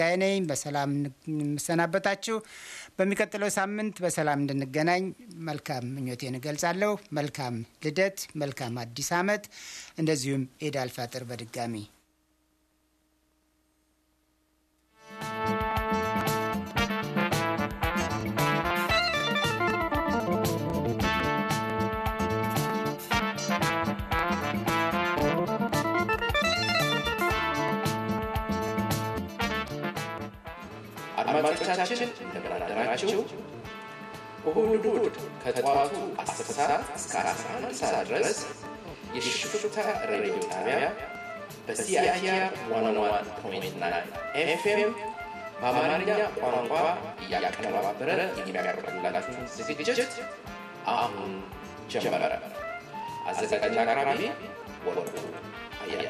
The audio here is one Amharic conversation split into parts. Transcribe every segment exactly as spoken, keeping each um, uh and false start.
ነኝ በሰላም እንሰናበታችሁ በሚቀጥለው ሳምንት በሰላም እንድንገናኝ መልካም ምኞቴን እገልጻለሁ መልካም ልደት መልካም አዲስ አመት እንደዚሁም ኢድ አልፈጥር በድጋሚ አድማጮቻችን እንደምን አደራችሁ እሁድ እሁድ ከጠዋቱ አስር ሰዓት እስከ አስራ አንድ ሰዓት ድረስ የሽፍታ ሬዲዮ ጣቢያ በሲአይአር መቶ አንድ ነጥብ ዘጠኝ ኤፍኤም በአማርኛ ቋንቋ እያቀነባበረ የሚያቀርብላችሁን ዝግጅት አሁን ጀመረ። አዘጋጅና አቅራቢ ወርቁ አያለ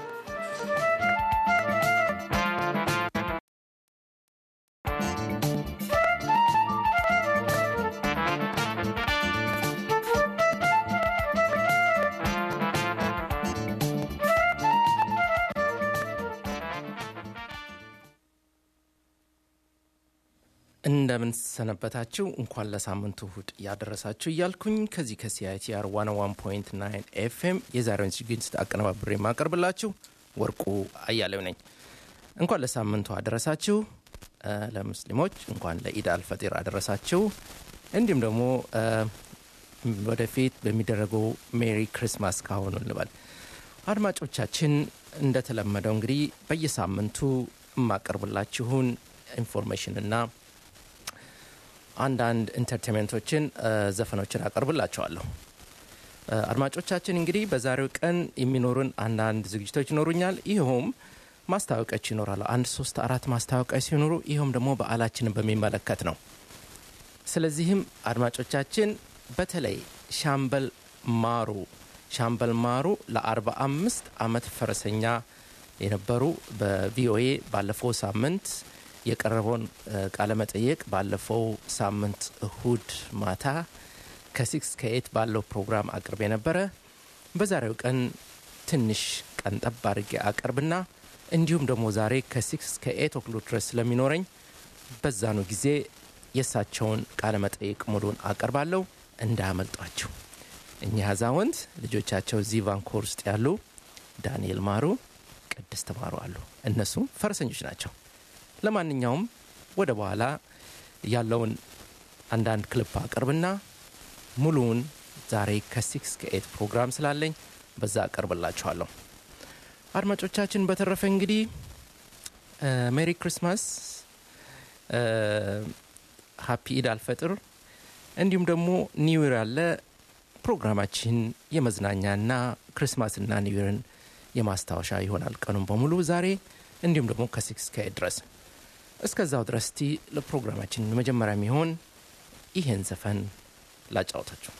እንደምን ሰነበታችሁ እንኳን ለሳምንቱ እሁድ ያደረሳችሁ እያልኩኝ ከዚህ ከሲአይቲአር መቶ አንድ ነጥብ ዘጠኝ ኤፍኤም የዛሬውን ዝግጅት አቀነባብሬ ማቀርብላችሁ ወርቁ አያሌው ነኝ። እንኳን ለሳምንቱ አደረሳችሁ። ለሙስሊሞች እንኳን ለኢድ አልፈጥር አደረሳችሁ። እንዲሁም ደግሞ ወደፊት በሚደረገው ሜሪ ክሪስማስ ካሁኑ እንበል። አድማጮቻችን እንደተለመደው እንግዲህ በየሳምንቱ ማቀርብላችሁን ኢንፎርሜሽን እና አንዳንድ ኢንተርቴይንመንቶችን ዘፈኖችን አቀርብላችኋለሁ። አድማጮቻችን እንግዲህ በዛሬው ቀን የሚኖሩን አንዳንድ ዝግጅቶች ይኖሩኛል። ይሄውም ማስታወቂያዎች ይኖራሉ። አንድ ሶስት አራት ማስታወቂያዎች ሲኖሩ ይሄውም ደግሞ በዓላችንን በሚመለከት ነው። ስለዚህም አድማጮቻችን በተለይ ሻምበል ማሩ ሻምበል ማሩ ለ45 አመት ፈረሰኛ የነበሩ በቪኦኤ ባለፈው ሳምንት የቀረበውን ቃለ መጠይቅ ባለፈው ሳምንት እሁድ ማታ ከ6 እስከ ኤይት ባለው ፕሮግራም አቅርቤ ነበር። በዛሬው ቀን ትንሽ ቀን ጠብ አድርጌ አቀርብና እንዲሁም ደግሞ ዛሬ ከ6 እስከ ኤይት ኦክሎክ ድረስ ስለሚኖረኝ በዛኑ ጊዜ የሳቸውን ቃለ መጠይቅ ሙሉን አቀርባለሁ። እንዳያመልጧችሁ። እኛ አዛውንት ልጆቻቸው እዚህ ቫንኮቨር ውስጥ ያሉ ዳንኤል ማሩ ቅድስት ማሩ አሉ። እነሱ ፈረሰኞች ናቸው። ለማንኛውም ወደ በኋላ ያለውን አንዳንድ ክሊፕ አቀርብና ሙሉውን ዛሬ ከ6 እስከ ኤይት ፕሮግራም ስላለኝ በዛ አቀርብላችኋለሁ። አድማጮቻችን በተረፈ እንግዲህ ሜሪ ክሪስማስ ሃፒ ኢድ አልፈጥር እንዲሁም ደግሞ ኒው ይር አለ። ፕሮግራማችን የመዝናኛና ክሪስማስና ኒው ይርን የማስታወሻ ይሆናል ቀኑን በሙሉ ዛሬ እንዲሁም ደግሞ ከ6 እስከ ኤይት ድረስ እስከዛው ድረስ ቲ ለፕሮግራማችን መጀመሪያ የሚሆን ይሄን ዘፈን ላጫውታችሁ።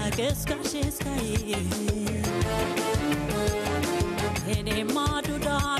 Ene maduda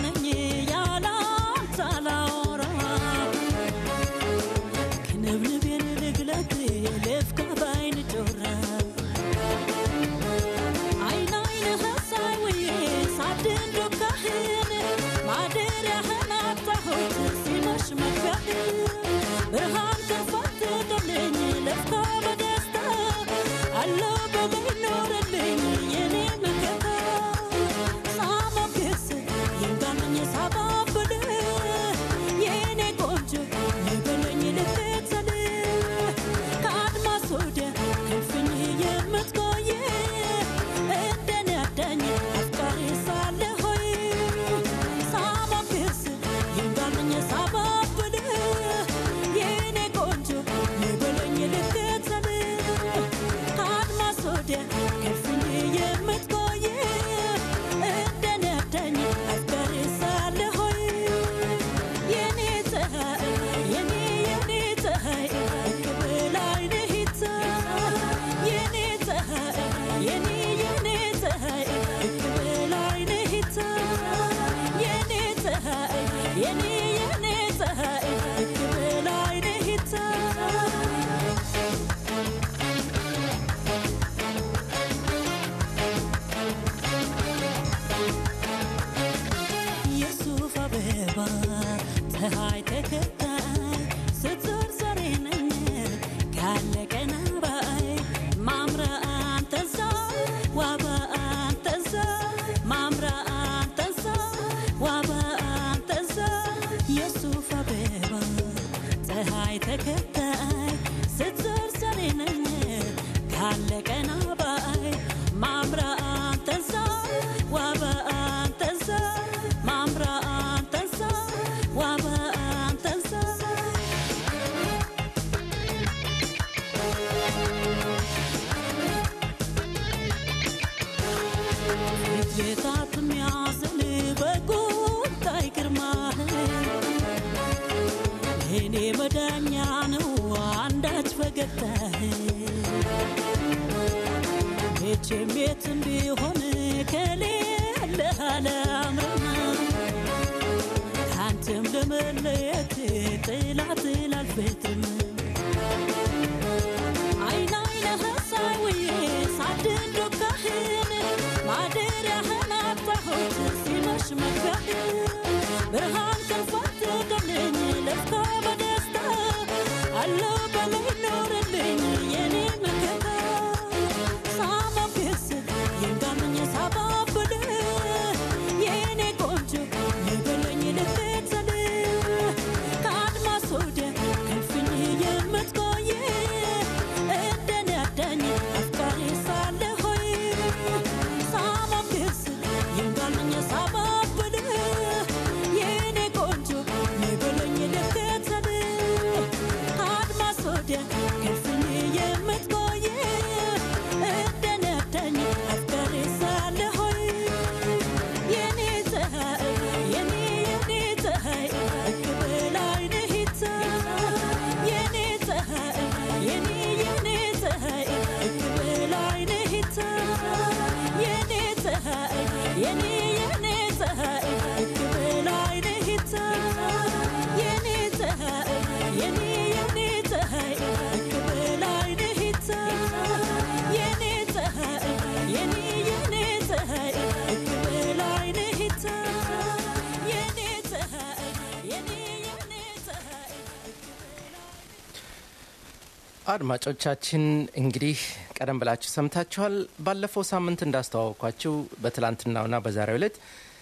አድማጮቻችን እንግዲህ ቀደም ብላችሁ ሰምታችኋል። ባለፈው ሳምንት እንዳስተዋወቅኳችሁ በትላንትናውና በዛሬው ዕለት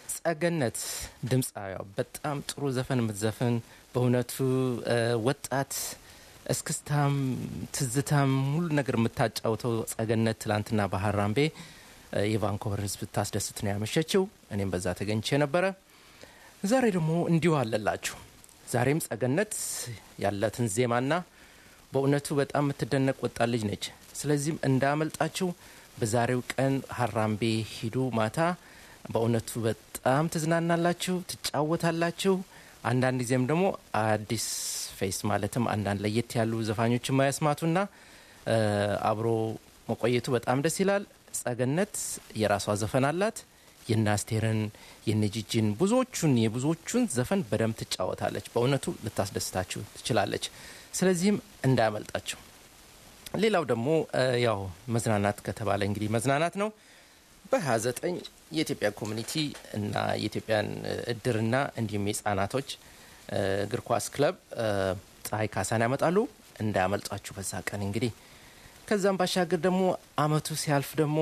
ጸገነት ድምጻዋ በጣም ጥሩ ዘፈን የምትዘፍን በእውነቱ ወጣት እስክስታም ትዝታም ሁሉ ነገር የምታጫውተው ጸገነት ትላንትና በሐራምቤ የቫንኮቨር ህዝብ ታስደስት ነው ያመሸችው። እኔም በዛ ተገኝቼ ነበረ። ዛሬ ደግሞ እንዲሁ አለላችሁ። ዛሬም ጸገነት ያላትን ዜማና በእውነቱ በጣም የምትደነቅ ወጣት ልጅ ነች። ስለዚህም እንዳመልጣችሁ በዛሬው ቀን ሐራምቤ ሂዱ። ማታ በእውነቱ በጣም ትዝናናላችሁ፣ ትጫወታላችሁ። አንዳንድ ጊዜም ደግሞ አዲስ ፌስ ማለትም አንዳንድ ለየት ያሉ ዘፋኞችን ማያስማቱና አብሮ መቆየቱ በጣም ደስ ይላል። ጸገነት የራሷ ዘፈን አላት። የናስቴርን የነጂጂን ብዙዎቹን የብዙዎቹን ዘፈን በደም ትጫወታለች። በእውነቱ ልታስደስታችሁ ትችላለች። ስለዚህም እንዳያመልጣችሁ። ሌላው ደግሞ ያው መዝናናት ከተባለ እንግዲህ መዝናናት ነው። በ29 የኢትዮጵያ ኮሚኒቲ እና የኢትዮጵያን እድርና እንዲሁም የህፃናቶች እግር ኳስ ክለብ ፀሐይ ካሳን ያመጣሉ። እንዳያመልጣችሁ በዛ ቀን እንግዲህ። ከዛም ባሻገር ደግሞ አመቱ ሲያልፍ ደግሞ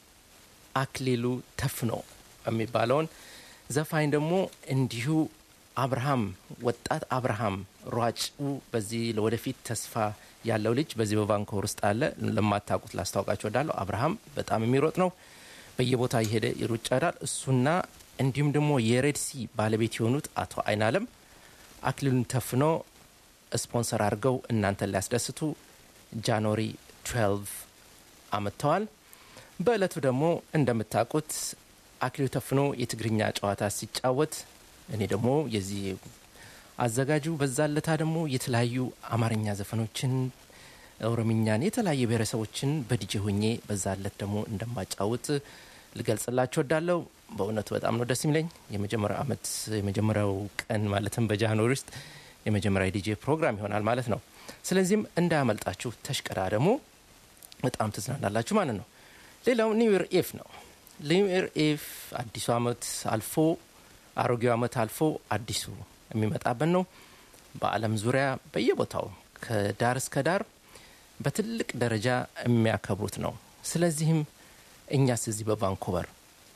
አክሊሉ ተፍኖ የሚባለውን ዘፋኝ ደግሞ እንዲሁ አብርሃም ወጣት አብርሃም ሯጭ በዚህ ለወደፊት ተስፋ ያለው ልጅ በዚህ በቫንኮቨር ውስጥ አለ። ለማታውቁት ላስተዋውቃችሁ እወዳለሁ። አብርሃም በጣም የሚሮጥ ነው። በየቦታ ይሄደ ይሩጫዳል። እሱና እንዲሁም ደግሞ የሬድሲ ባለቤት የሆኑት አቶ አይናለም አክሊሉን ተፍኖ ስፖንሰር አድርገው እናንተን ሊያስደስቱ ጃንዋሪ ትዌልቭ አመጥተዋል። በእለቱ ደግሞ እንደምታውቁት አክሊሉ ተፍኖ የትግርኛ ጨዋታ ሲጫወት እኔ ደግሞ የዚህ አዘጋጁ በዛለታ ደግሞ የተለያዩ አማርኛ ዘፈኖችን ኦሮምኛን የተለያየ ብሔረሰቦችን በዲጄ ሆኜ በዛለት ደግሞ እንደማጫወት ልገልጽላችሁ እወዳለሁ። በእውነቱ በጣም ነው ደስ የሚለኝ። የመጀመሪያው አመት የመጀመሪያው ቀን ማለትም በጃንዋሪ ውስጥ የመጀመሪያ ዲጄ ፕሮግራም ይሆናል ማለት ነው። ስለዚህም እንዳያመልጣችሁ ተሽቀዳደሙ። በጣም ትዝናናላችሁ ማለት ነው። ሌላው ኒው ኢየር ኢቭ ነው። ኒው ኢየር ኢቭ አዲሱ አመት አልፎ አሮጌው አመት አልፎ አዲሱ የሚመጣበት ነው። በአለም ዙሪያ በየቦታው ከዳር እስከ ዳር በትልቅ ደረጃ የሚያከብሩት ነው። ስለዚህም እኛስ እዚህ በቫንኮቨር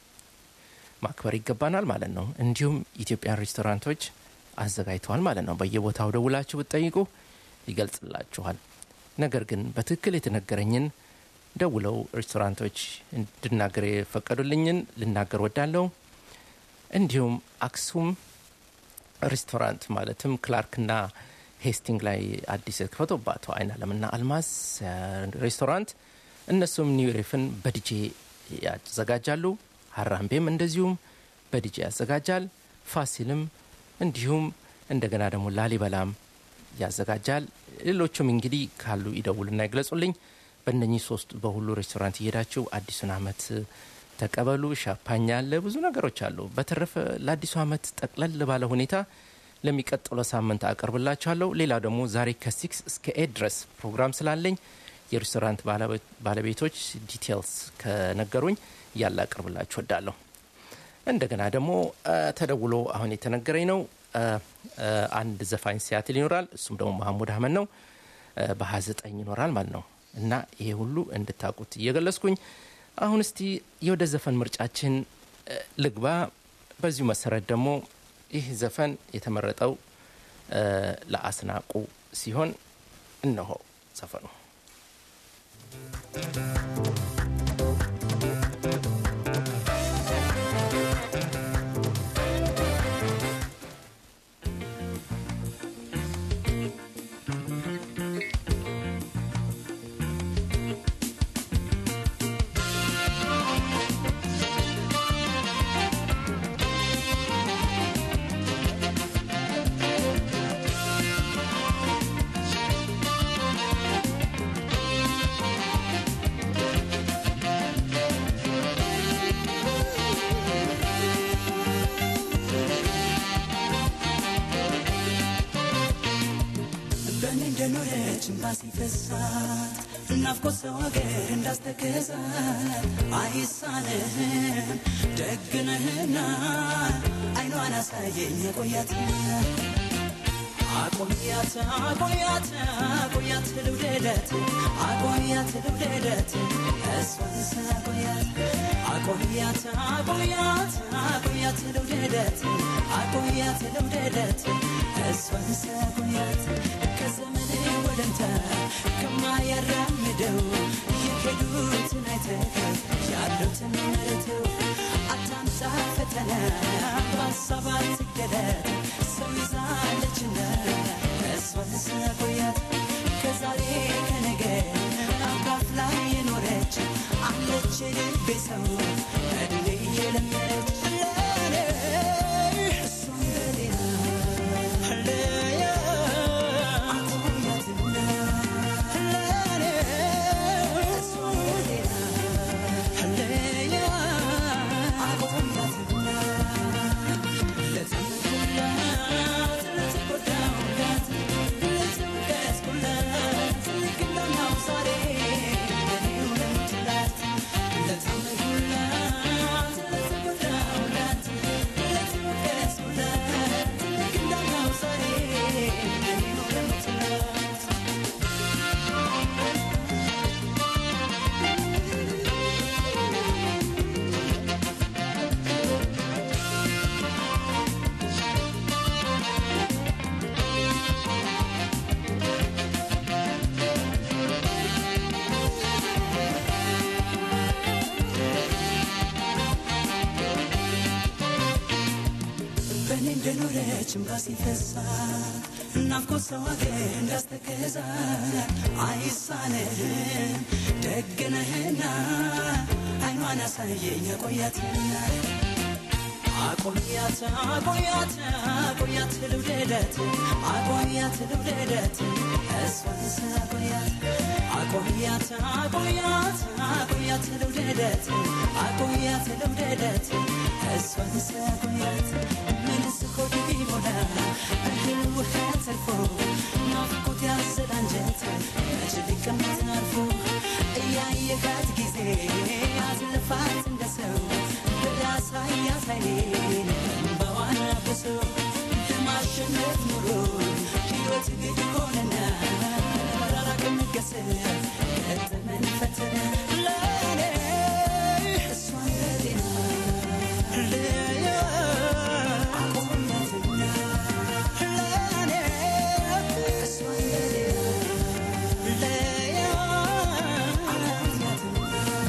ማክበር ይገባናል ማለት ነው። እንዲሁም ኢትዮጵያን ሬስቶራንቶች አዘጋጅተዋል ማለት ነው። በየቦታው ደውላችሁ ብትጠይቁ ይገልጽላችኋል። ነገር ግን በትክክል የተነገረኝን ደውለው ሬስቶራንቶች እንድናገር የፈቀዱልኝን ልናገር ወዳለው። እንዲሁም አክሱም ሬስቶራንት ማለትም ክላርክና ሄስቲንግ ላይ አዲስ የተከፈተባት አይናለምና አልማዝ ሬስቶራንት እነሱም ኒው ኢየርን በዲጄ ያዘጋጃሉ። ሀራምቤም እንደዚሁም በዲጄ ያዘጋጃል። ፋሲልም እንዲሁም እንደገና ደግሞ ላሊበላም ያዘጋጃል። ሌሎችም እንግዲህ ካሉ ይደውሉና ይግለጹልኝ። በእነኚህ ሶስት በሁሉ ሬስቶራንት እየሄዳችሁ አዲሱን አመት ተቀበሉ። ሻምፓኝ አለ፣ ብዙ ነገሮች አሉ። በተረፈ ለአዲሱ አመት ጠቅለል ባለ ሁኔታ ለሚቀጥለው ሳምንት አቀርብላችኋለሁ። ሌላ ደግሞ ዛሬ ከሲክስ እስከ ኤት ድረስ ፕሮግራም ስላለኝ የሬስቶራንት ባለቤቶች ዲቴልስ ከነገሩኝ ያለ አቀርብላችሁ እወዳለሁ። እንደገና ደግሞ ተደውሎ አሁን የተነገረኝ ነው አንድ ዘፋኝ ሲያትል ይኖራል። እሱም ደግሞ መሐሙድ አህመድ ነው። በሃያ ዘጠኝ ይኖራል ማለት ነው። እና ይሄ ሁሉ እንድታውቁት እየገለጽኩኝ አሁን እስቲ የወደ ዘፈን ምርጫችን ልግባ። በዚሁ መሰረት ደግሞ ይህ ዘፈን የተመረጠው ለአስናቁ ሲሆን እነሆ ዘፈኑ። ሲፈሳት እናፍቆት ሰው አገር እንዳስተከዛት አይሳንህም ደግነህና አይኗን አሳየኝ ቆያት አቆያት አቆያት አቆያት ልውደደት አቆያት ልውደደት እሷን ሳቆያት አቆያት አቆያት አቆያት ልውደደት አቆያት ልውደደት እሷን ሳቆያት ከዘመን ወደንታ ከማያራምደው የሄዱትን አይተህ ያሉትን መርተው አታምጣ ፈተና በሀሳባት ገደል ሰው ይዛለችና እሷን ሳቆያት ከዛሬ ከነገ አካፍ ላይ የኖረች አለች ልቤ ሰው እድሜ የለመደች እሷን በሌላ በኔ እንደኖረች እምባ ሲፈሳት ናፍቆት ሰው አገር እንዳስተከዛ አይሳንህም ደግነህና አይኗን አሳየኝ አቆያትና አቆያት አቆያት አቆያት ልውደደት አቆያት ልውደደት እሷን ሳቆያት አቆያት አቆያት አቆያት ልውደደት አቆያት ልውደደት እሷን ሳቆያት ምንስ ሆድ ቢሞላ እህል ውሃ ተርፎ ናፍቆት ያዘለ አንጀት መች ሊቀመጥ አርፎ እያየካት ጊዜ አዝልፋት እንደ ሰው ያሳያሳይን በዋና ብሶ ለማሸነፍ ኑሮ ሕይወት ግድ ሆነና ራራቅ መገሰል ገጠመን ፈተና ለኔ እሷን ለሌላ ለያ አቆያትና ለኔ እሷን ለሌላ ለያ አቆያትና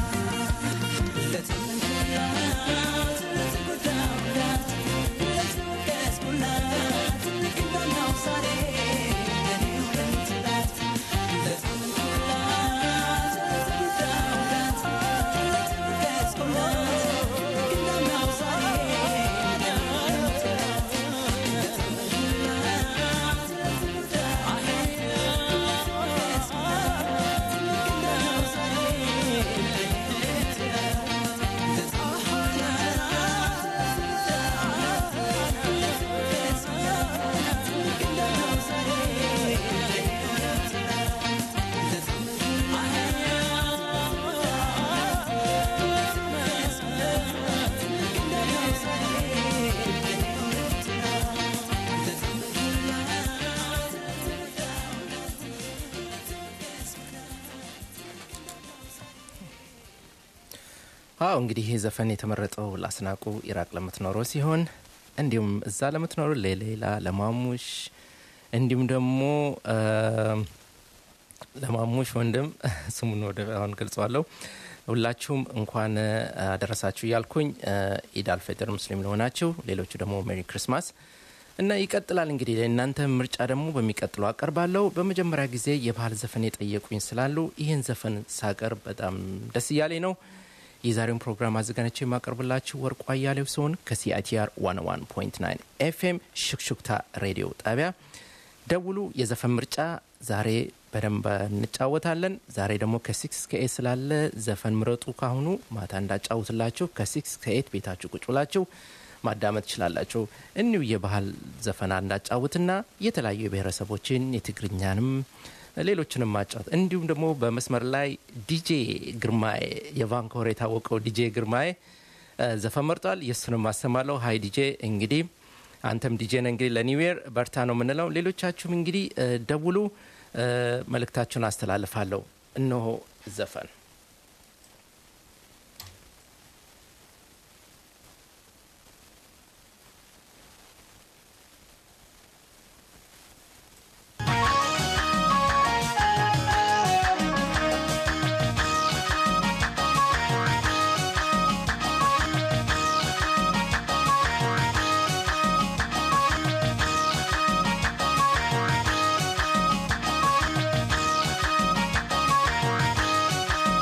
አዎ እንግዲህ ይሄ ዘፈን የተመረጠው ላስናቁ ኢራቅ ለምትኖረው ሲሆን እንዲሁም እዛ ለምትኖረው ለሌላ ለማሙሽ እንዲሁም ደግሞ ለማሙሽ ወንድም ስሙን ወደ አሁን ገልጸዋለሁ ሁላችሁም እንኳን አደረሳችሁ ያልኩኝ ኢድ አልፈጥር ሙስሊም ለሆናችሁ ሌሎቹ ደግሞ ሜሪ ክሪስማስ እና ይቀጥላል እንግዲህ ለእናንተ ምርጫ ደግሞ በሚቀጥለው አቀርባለሁ በመጀመሪያ ጊዜ የባህል ዘፈን የጠየቁኝ ስላሉ ይሄን ዘፈን ሳቀርብ በጣም ደስ ይያለኝ ነው የዛሬውን ፕሮግራም አዘጋጅቼ የማቀርብላችሁ ወርቁ አያሌው ሲሆን ከሲአይቲአር ዋን ዋን ፖይንት ናይን ኤፍኤም ሽክሹክታ ሬዲዮ ጣቢያ ደውሉ የዘፈን ምርጫ ዛሬ በደንብ እንጫወታለን ዛሬ ደግሞ ከ6 እስከ ኤት ስላለ ዘፈን ምረጡ ካሁኑ ማታ እንዳጫውትላችሁ ከ6 እስከ ኤት ቤታችሁ ቁጭ ብላችሁ ማዳመጥ ትችላላችሁ እንዩ የባህል ዘፈን እንዳጫውትና የተለያዩ የብሔረሰቦችን የትግርኛንም ሌሎችንም ማጫወት እንዲሁም ደግሞ በመስመር ላይ ዲጄ ግርማይ የቫንኮቨር የታወቀው ዲጄ ግርማይ ዘፈን መርጧል የሱንም ማሰማለው ሃይ ዲጄ እንግዲህ አንተም ዲጄ ነህ እንግዲህ ለኒው ኢየር በርታ ነው የምንለው ሌሎቻችሁም እንግዲህ ደውሉ መልእክታችሁን አስተላልፋለሁ እነሆ ዘፈን Thank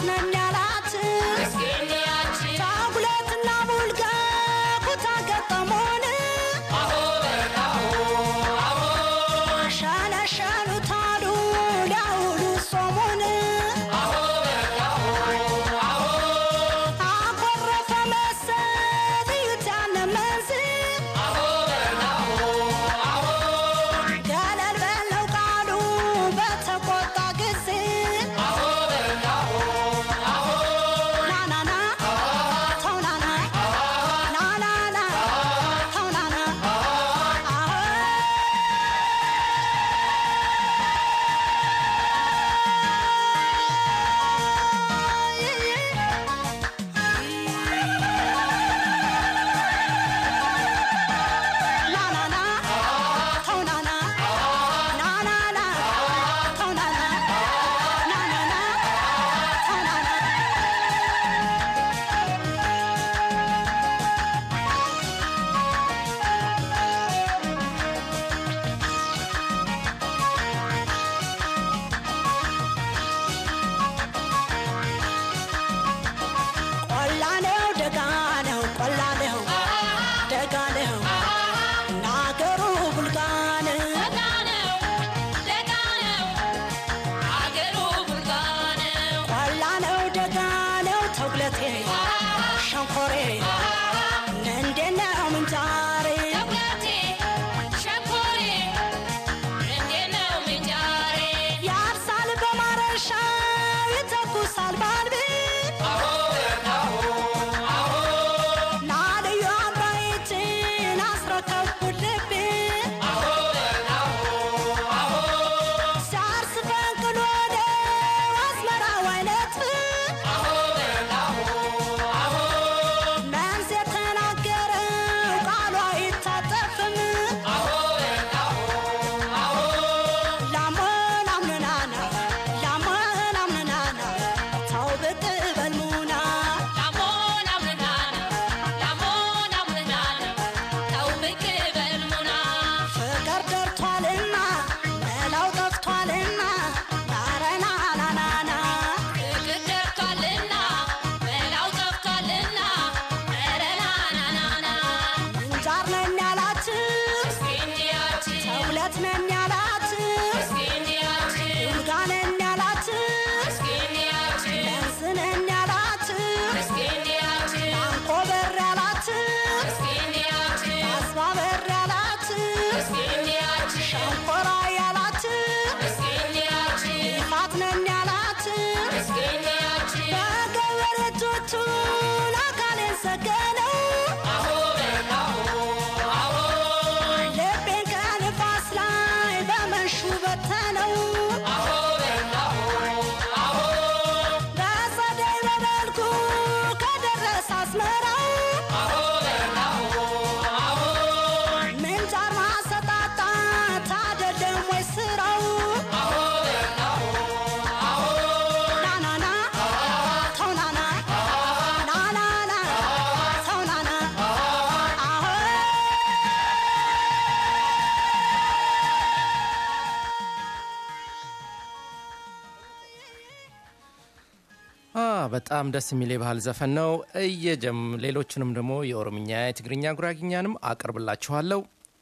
በጣም ደስ የሚል የባህል ዘፈን ነው። እየጀም ሌሎችንም ደግሞ የኦሮምኛ፣ የትግርኛ፣ ጉራግኛንም አቀርብላችኋለሁ።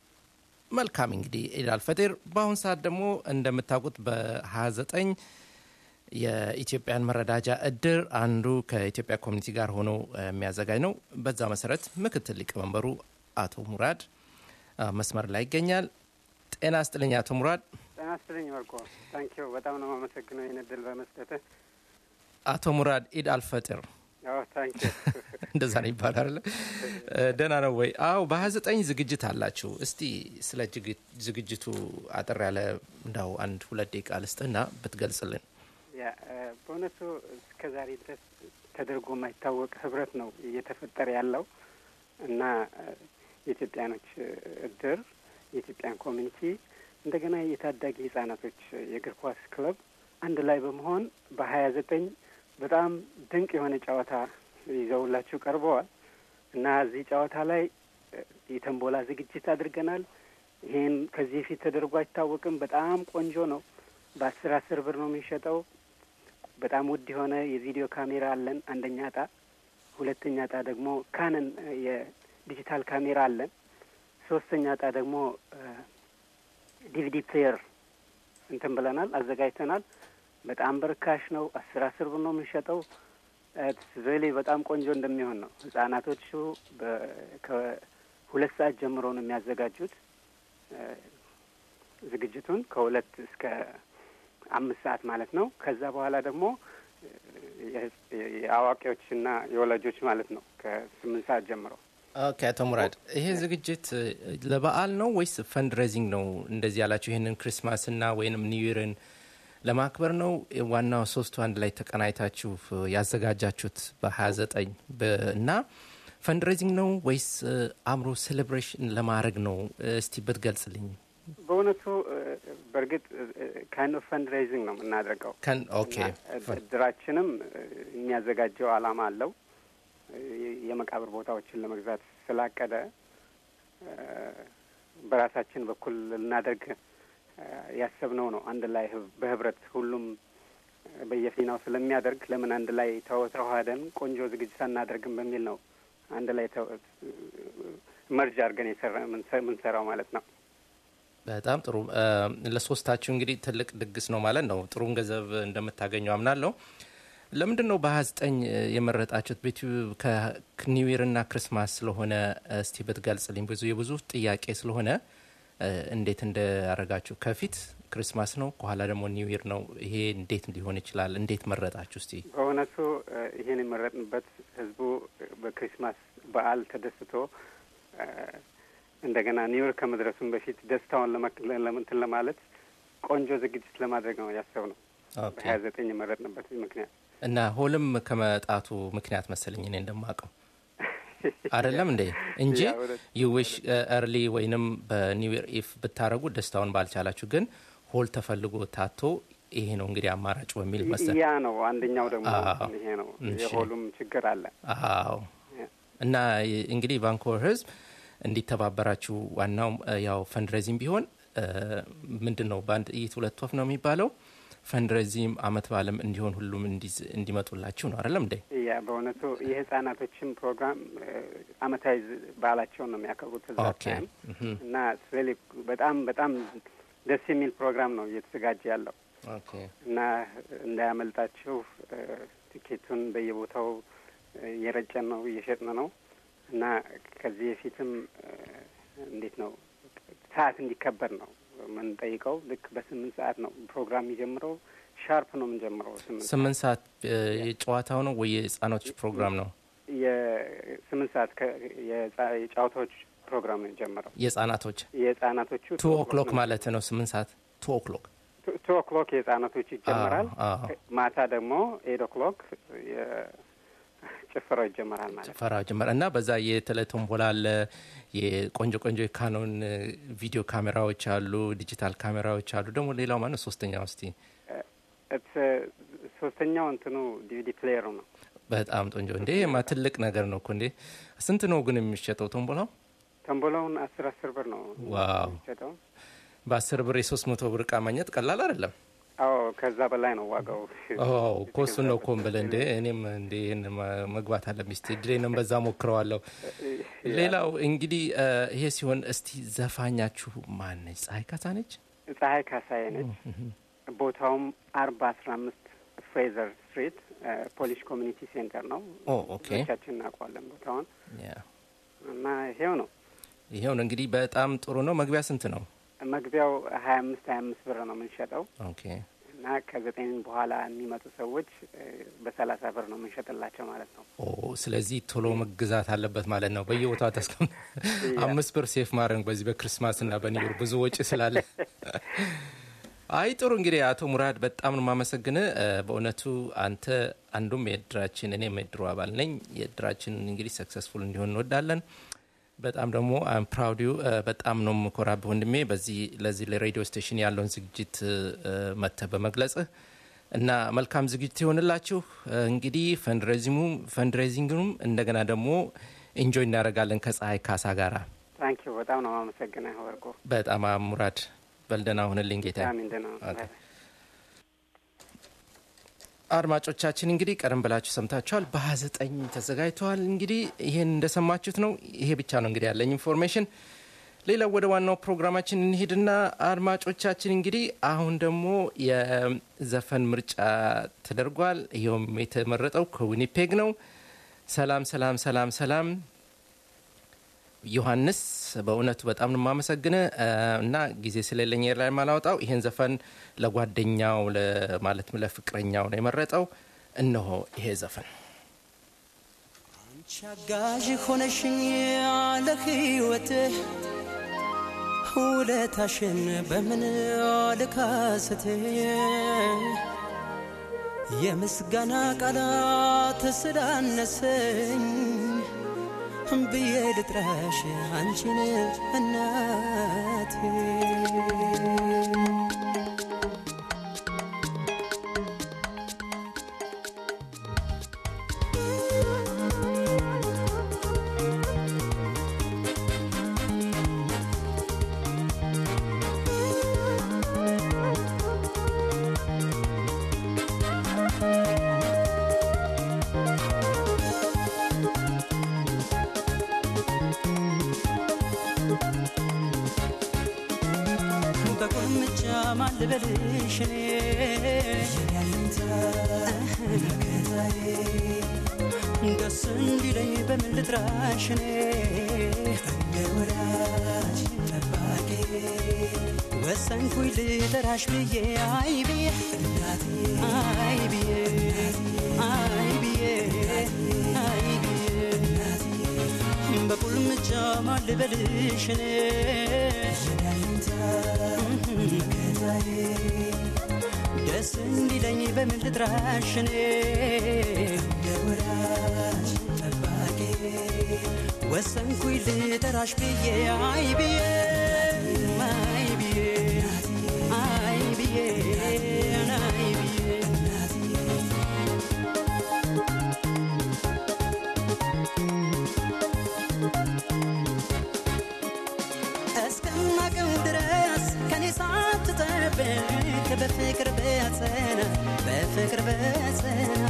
መልካም እንግዲህ ኢድ አልፈጥር በአሁን ሰዓት ደግሞ እንደምታውቁት በ29 የኢትዮጵያን መረዳጃ እድር አንዱ ከኢትዮጵያ ኮሚኒቲ ጋር ሆኖ የሚያዘጋጅ ነው። በዛ መሰረት ምክትል ሊቀመንበሩ አቶ ሙራድ መስመር ላይ ይገኛል። ጤና ይስጥልኝ አቶ ሙራድ። ጤና ይስጥልኝ ወርቆ። ታንኪዩ በጣም ነው የማመሰግነው ይህን እድል በመስጠትህ። አቶ ሙራድ ኢድ አልፈጥር። አዎ ታንኪዩ። እንደዛ ነው ይባላል አይደል? ደህና ነው ወይ? አዎ በ29 ዝግጅት አላችሁ። እስቲ ስለ ዝግጅቱ አጠር ያለ እንዳው አንድ ሁለት ደቂቃ ልስጥና ብትገልጽልን። ያ በእውነቱ እስከዛሬ ድረስ ተደርጎ የማይታወቅ ህብረት ነው እየተፈጠረ ያለው እና የኢትዮጵያኖች እድር፣ የኢትዮጵያን ኮሚኒቲ እንደገና የታዳጊ ህጻናቶች የእግር ኳስ ክለብ አንድ ላይ በመሆን በሀያ ዘጠኝ በጣም ድንቅ የሆነ ጨዋታ ይዘውላችሁ ቀርበዋል እና እዚህ ጨዋታ ላይ የተንቦላ ዝግጅት አድርገናል። ይሄን ከዚህ ፊት ተደርጎ አይታወቅም። በጣም ቆንጆ ነው። በአስር አስር ብር ነው የሚሸጠው። በጣም ውድ የሆነ የቪዲዮ ካሜራ አለን አንደኛ እጣ። ሁለተኛ እጣ ደግሞ ካነን የዲጂታል ካሜራ አለን። ሶስተኛ እጣ ደግሞ ዲቪዲ ፕሌየር እንትን ብለናል አዘጋጅተናል። በጣም በርካሽ ነው። አስር አስር ብር ነው የምንሸጠው። ሪሊ በጣም ቆንጆ እንደሚሆን ነው። ህጻናቶቹ ከሁለት ሰዓት ጀምሮ ነው የሚያዘጋጁት ዝግጅቱን ከሁለት እስከ አምስት ሰዓት ማለት ነው። ከዛ በኋላ ደግሞ የአዋቂዎችና የወላጆች ማለት ነው ከስምንት ሰዓት ጀምሮ። ኦኬ አቶ ሙራድ ይሄ ዝግጅት ለበዓል ነው ወይስ ፈንድሬዚንግ ነው? እንደዚህ ያላችሁ ይሄንን ክሪስማስና ወይንም ኒው ይርን ለማክበር ነው? ዋናው ሶስቱ አንድ ላይ ተቀናይታችሁ ያዘጋጃችሁት በሀያ ዘጠኝ እና ፈንድሬዚንግ ነው ወይስ አምሮ ሴሌብሬሽን ለማድረግ ነው? እስቲ ብትገልጽልኝ። በእውነቱ በእርግጥ ካይንድ ኦፍ ፈንድሬዚንግ ነው የምናደርገው። ኦኬ ድራችንም የሚያዘጋጀው አላማ አለው። የመቃብር ቦታዎችን ለመግዛት ስላቀደ በራሳችን በኩል ልናደርግ ያሰብነው ነው። አንድ ላይ በህብረት ሁሉም በየፊናው ስለሚያደርግ ለምን አንድ ላይ ተዋህደን ቆንጆ ዝግጅት አናደርግም በሚል ነው አንድ ላይ መርጅ አድርገን የምንሰራው ማለት ነው። በጣም ጥሩ። ለሶስታችሁ እንግዲህ ትልቅ ድግስ ነው ማለት ነው። ጥሩም ገንዘብ እንደምታገኙ አምናለሁ። ለምንድን ነው በሀያ ዘጠኝ የመረጣችሁት? ቤቱ ከኒው ይር እና ክሪስማስ ስለሆነ እስቲ ብትገልጽልኝ። ብዙ የብዙ ጥያቄ ስለሆነ እንዴት እንዳረጋችሁ። ከፊት ክሪስማስ ነው፣ ከኋላ ደግሞ ኒው ይር ነው። ይሄ እንዴት ሊሆን ይችላል? እንዴት መረጣችሁ? እስቲ በእውነቱ ይሄን የመረጥንበት ህዝቡ በክሪስማስ በዓል ተደስቶ እንደገና ኒው ይር ከመድረሱም በፊት ደስታውን ለምንትን ለማለት ቆንጆ ዝግጅት ለማድረግ ነው ያሰብነው። በሀያ ዘጠኝ የመረጥንበት ምክንያት እና ሆልም ከመጣቱ ምክንያት መሰለኝ እኔ እንደማውቀው አይደለም እንዴ እንጂ ዩዊሽ ኤርሊ ወይንም በኒው ይር ኢፍ ብታረጉ ደስታውን ባልቻላችሁ ግን ሆል ተፈልጎ ታቶ ይሄ ነው እንግዲህ አማራጭ በሚል መሰለኝ። ያ ነው አንደኛው ደግሞ ይሄ ነው የሆሉም ችግር አለ። አዎ እና እንግዲህ ቫንኮቨር ህዝብ እንዲተባበራችሁ ዋናው ያው ፈንድሬዚንግ ቢሆን ምንድነው በአንድ ኢት ሁለት ወፍ ነው የሚባለው ፈንድሬዚንግ አመት በዓለም እንዲሆን ሁሉም እንዲመጡላችሁ ነው አይደለም እንዴ? ያ በእውነቱ የህፃናቶችም ፕሮግራም አመታዊ በዓላቸውን ነው የሚያከብሩት እዛም እና ስለዚህ በጣም በጣም ደስ የሚል ፕሮግራም ነው እየተዘጋጀ ያለው። ኦኬ እና እንዳያመልጣችሁ ቲኬቱን በየቦታው እየረጨን ነው እየሸጥን ነው እና ከዚህ በፊትም እንዴት ነው ሰዓት እንዲከበር ነው ምን ጠይቀው ልክ በስምንት ሰዓት ነው ፕሮግራም የሚጀምረው። ሻርፕ ነው የምንጀምረው ስምንት ሰዓት የጨዋታው ነው ወይ የህፃኖች ፕሮግራም ነው? የስምንት ሰዓት የጨዋታዎች ፕሮግራም ነው የጀመረው። የህፃናቶች የህፃናቶቹ ቱ ኦክሎክ ማለት ነው። ስምንት ሰዓት ቱ ኦክሎክ ቱ ኦክሎክ የህፃናቶች ይጀምራል። ማታ ደግሞ ኤት ኦክሎክ ጭፈራው ይጀምራል ማለት ጭፈራው ይጀምራል እና በዛ የቴሌቶምቦላ አለ። የቆንጆ ቆንጆ የካኖን ቪዲዮ ካሜራዎች አሉ፣ ዲጂታል ካሜራዎች አሉ። ደግሞ ሌላው ማለት ሶስተኛው እስቲ እት ሶስተኛው እንትኑ ዲቪዲ ፕሌየሩ ነው። በጣም ቆንጆ እንዴ ማ ትልቅ ነገር ነው እኮ እንዴ። ስንት ነው ግን የሚሸጠው ቶምቦላው? ቶምቦላውን አስር አስር ብር ነው የሚሸጠው። በአስር ብር የሶስት መቶ ብር ዕቃ ማግኘት ቀላል አይደለም። አዎ ከዛ በላይ ነው ዋጋው። አዎ ኮሱ ነው ኮምበል እንዴ እኔም እንዴ መግባት አለ ሚስት ድሬንም በዛ ሞክረዋለሁ። ሌላው እንግዲህ ይሄ ሲሆን እስቲ ዘፋኛችሁ ማን ነች? ፀሐይ ካሳ ነች? ፀሐይ ካሳዬ ነች። ቦታውም አርባ አስራ አምስት ፍሬዘር ስትሪት ፖሊሽ ኮሚኒቲ ሴንተር ነው። ኦ ኦኬ ቻችን እናውቀዋለን ቦታውን። ያ እና ይሄው ነው ይሄው ነው እንግዲህ በጣም ጥሩ ነው። መግቢያ ስንት ነው? መግቢያው ሀያ አምስት ሀያ አምስት ብር ነው የምንሸጠው። ኦኬ እና ከዘጠኝ በኋላ የሚመጡ ሰዎች በሰላሳ ብር ነው የምንሸጥላቸው ማለት ነው። ኦ ስለዚህ ቶሎ መግዛት አለበት ማለት ነው። በየቦታው ተስከም አምስት ብር ሴፍ ማድረግ በዚህ በክሪስማስ እና በኒው ይር ብዙ ወጪ ስላለ አይ ጥሩ እንግዲህ አቶ ሙራድ በጣም ነው የማመሰግነው። በእውነቱ አንተ አንዱም የድራችን እኔም የድሮ አባል ነኝ። የድራችን እንግዲህ ሰክሰስፉል እንዲሆን እንወዳለን። በጣም ደግሞ አም ፕራውድ ዩ በጣም ነው የምኮራብህ ወንድሜ በዚህ ለዚህ ለሬዲዮ ስቴሽን ያለውን ዝግጅት መጥተህ በመግለጽህ እና መልካም ዝግጅት ይሆንላችሁ። እንግዲህ ፈንድሬዚንጉ ፈንድሬዚንጉም እንደገና ደግሞ ኢንጆይ እናደርጋለን ከፀሐይ ካሳ ጋራ። ታንክ ዩ በጣም ነው የማመሰግነው ወርቁ። በጣም ሙራድ በልደና ሆነልኝ ጌታ። አሜን ደህና። አድማጮቻችን እንግዲህ ቀደም ብላችሁ ሰምታችኋል በ29 ተዘጋጅቷል እንግዲህ ይሄን እንደሰማችሁት ነው ይሄ ብቻ ነው እንግዲህ ያለኝ ኢንፎርሜሽን ሌላ ወደ ዋናው ፕሮግራማችን እንሂድና አድማጮቻችን እንግዲህ አሁን ደግሞ የዘፈን ምርጫ ተደርጓል ይሄውም የተመረጠው ከዊኒፔግ ነው ሰላም ሰላም ሰላም ሰላም ዮሐንስ በእውነቱ በጣም ነው ማመሰግነ እና ጊዜ ስለሌለኝ ላይ ማላወጣው ይሄን ዘፈን ለጓደኛው ለማለት ለፍቅረኛው ነው የመረጠው እነሆ ይሄ ዘፈን አንቺ አጋዥ ሆነሽኝ ለህይወቴ ሁለታሽን በምን ልካስቴ የምስጋና ቃላት ስላነሰኝ ብዬ ልጥራሽ አንቺን እናቴ ልበልሽ ደስ እንዲለኝ በምን ልጥራሽ እንደወዳጅ ጠባቂ ወሰንኩኝ ልጠራሽ ብዬ አይ ብዬ አይ ብዬ አይ ብዬ አይ ብዬ በቁልምጫ ማን ልበልሽ ደስ እንዲለኝ በምን ልጥራሽ እንደወዳጅ ጠባቂ ወሰንኩኝ ልጠራሽ ብዬ አይ ብዬ አይ ብዬ አይ ብዬ አይ ብዬ እስከማቀው ድረስ ከኔ ሳትጠብቅ በፍቅር በጸና በፍቅር በጸና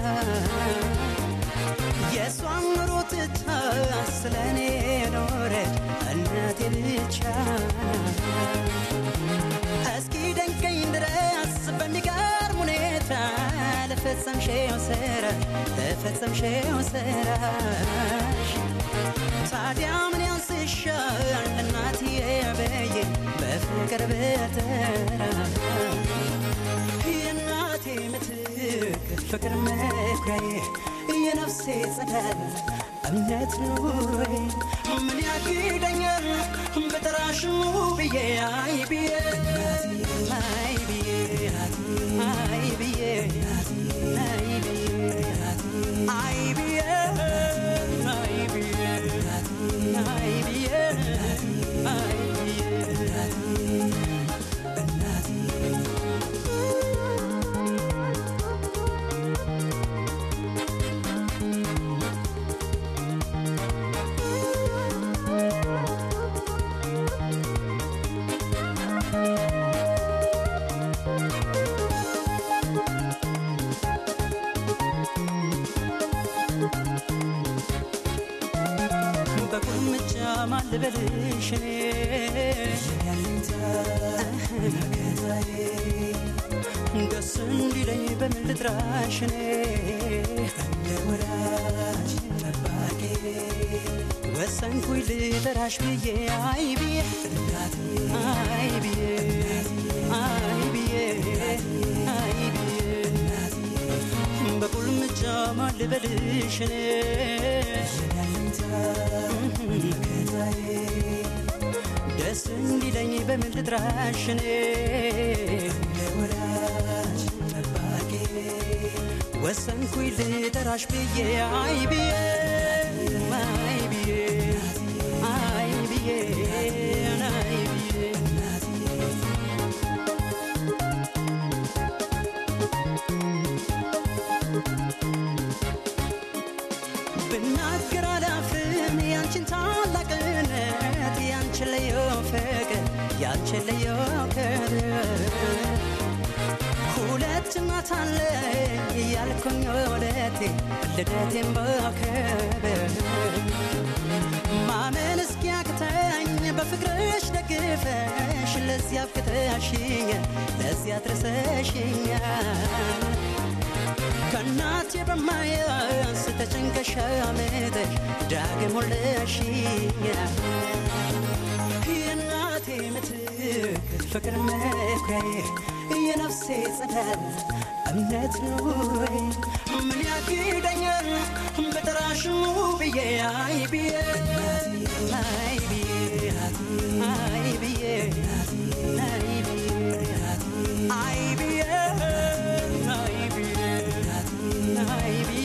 የሷን ኑሮ ትታ ስለኔ ኖረች እናቴ ብቻ እስኪ ደንቀኝ ድረስ በሚገርም ሁኔታ ለፈጸምሽው ስራ ለፈጸምሽው ስራሽ ታዲያ ምን ያንስሻል እናትዬ በዬ በፍቅር በተራ የእናቴ ምትክ ፍቅር መኩሪያዬ የነፍሴ ጸዳል እምነት ኑሮዬ ምን ያግደኛል በጠራሽ ብዬ አይ ብዬ አይ ብዬ አይ ብዬ አይ ብዬ አይ ብዬ አይ ብዬ አይ ብዬ አይ ማን ልበልሽ ደስ እንዲለኝ በምን ልጥራሽ እንደወዳጅ ጠባቂ ወሰንኩኝ ልጠራሽ ብዬ አይ ብዬ አይ ብዬ አይ ብዬ አይ ብዬ በቁልምጫ ማን ልበልሽ ደስ እንዲለኝ በምን ልጥራሽ እንደወዳጅ ጠባቂ ወሰንኩኝ ልጠራሽ ብዬ አይ ብዬ አይ ብዬ አይ ብዬ አይ ብዬ ብናገር አላፍርም ያንቺን ታላቅነት ያንቺን ልዩ ፍቅር ያንቺን ልዩ ክብር ሁለት እናት ታለ ያልኩኝ ወለቴ ልደቴን በከበር ማመን እስኪያቅተኝ በፍቅርሽ ደግፈሽ ለዚያ ፍቅተሽኝ ለዚያ ትረሰሽኛል ከናቴ በማያንስ ተጨንቀሽ አመተሽ ዳግም ወለሽኛል የናቴ ምትክ ፍቅር መኩሪያዬ የነፍሴ ጸዳል እምነት ኑሮዬ ምን ያግደኛል በጠራሽ ብዬ አይ ብዬ አይ ብዬ አይ ብዬ አይ ብዬ አይ ብዬ አይ ብዬ አይ ብዬ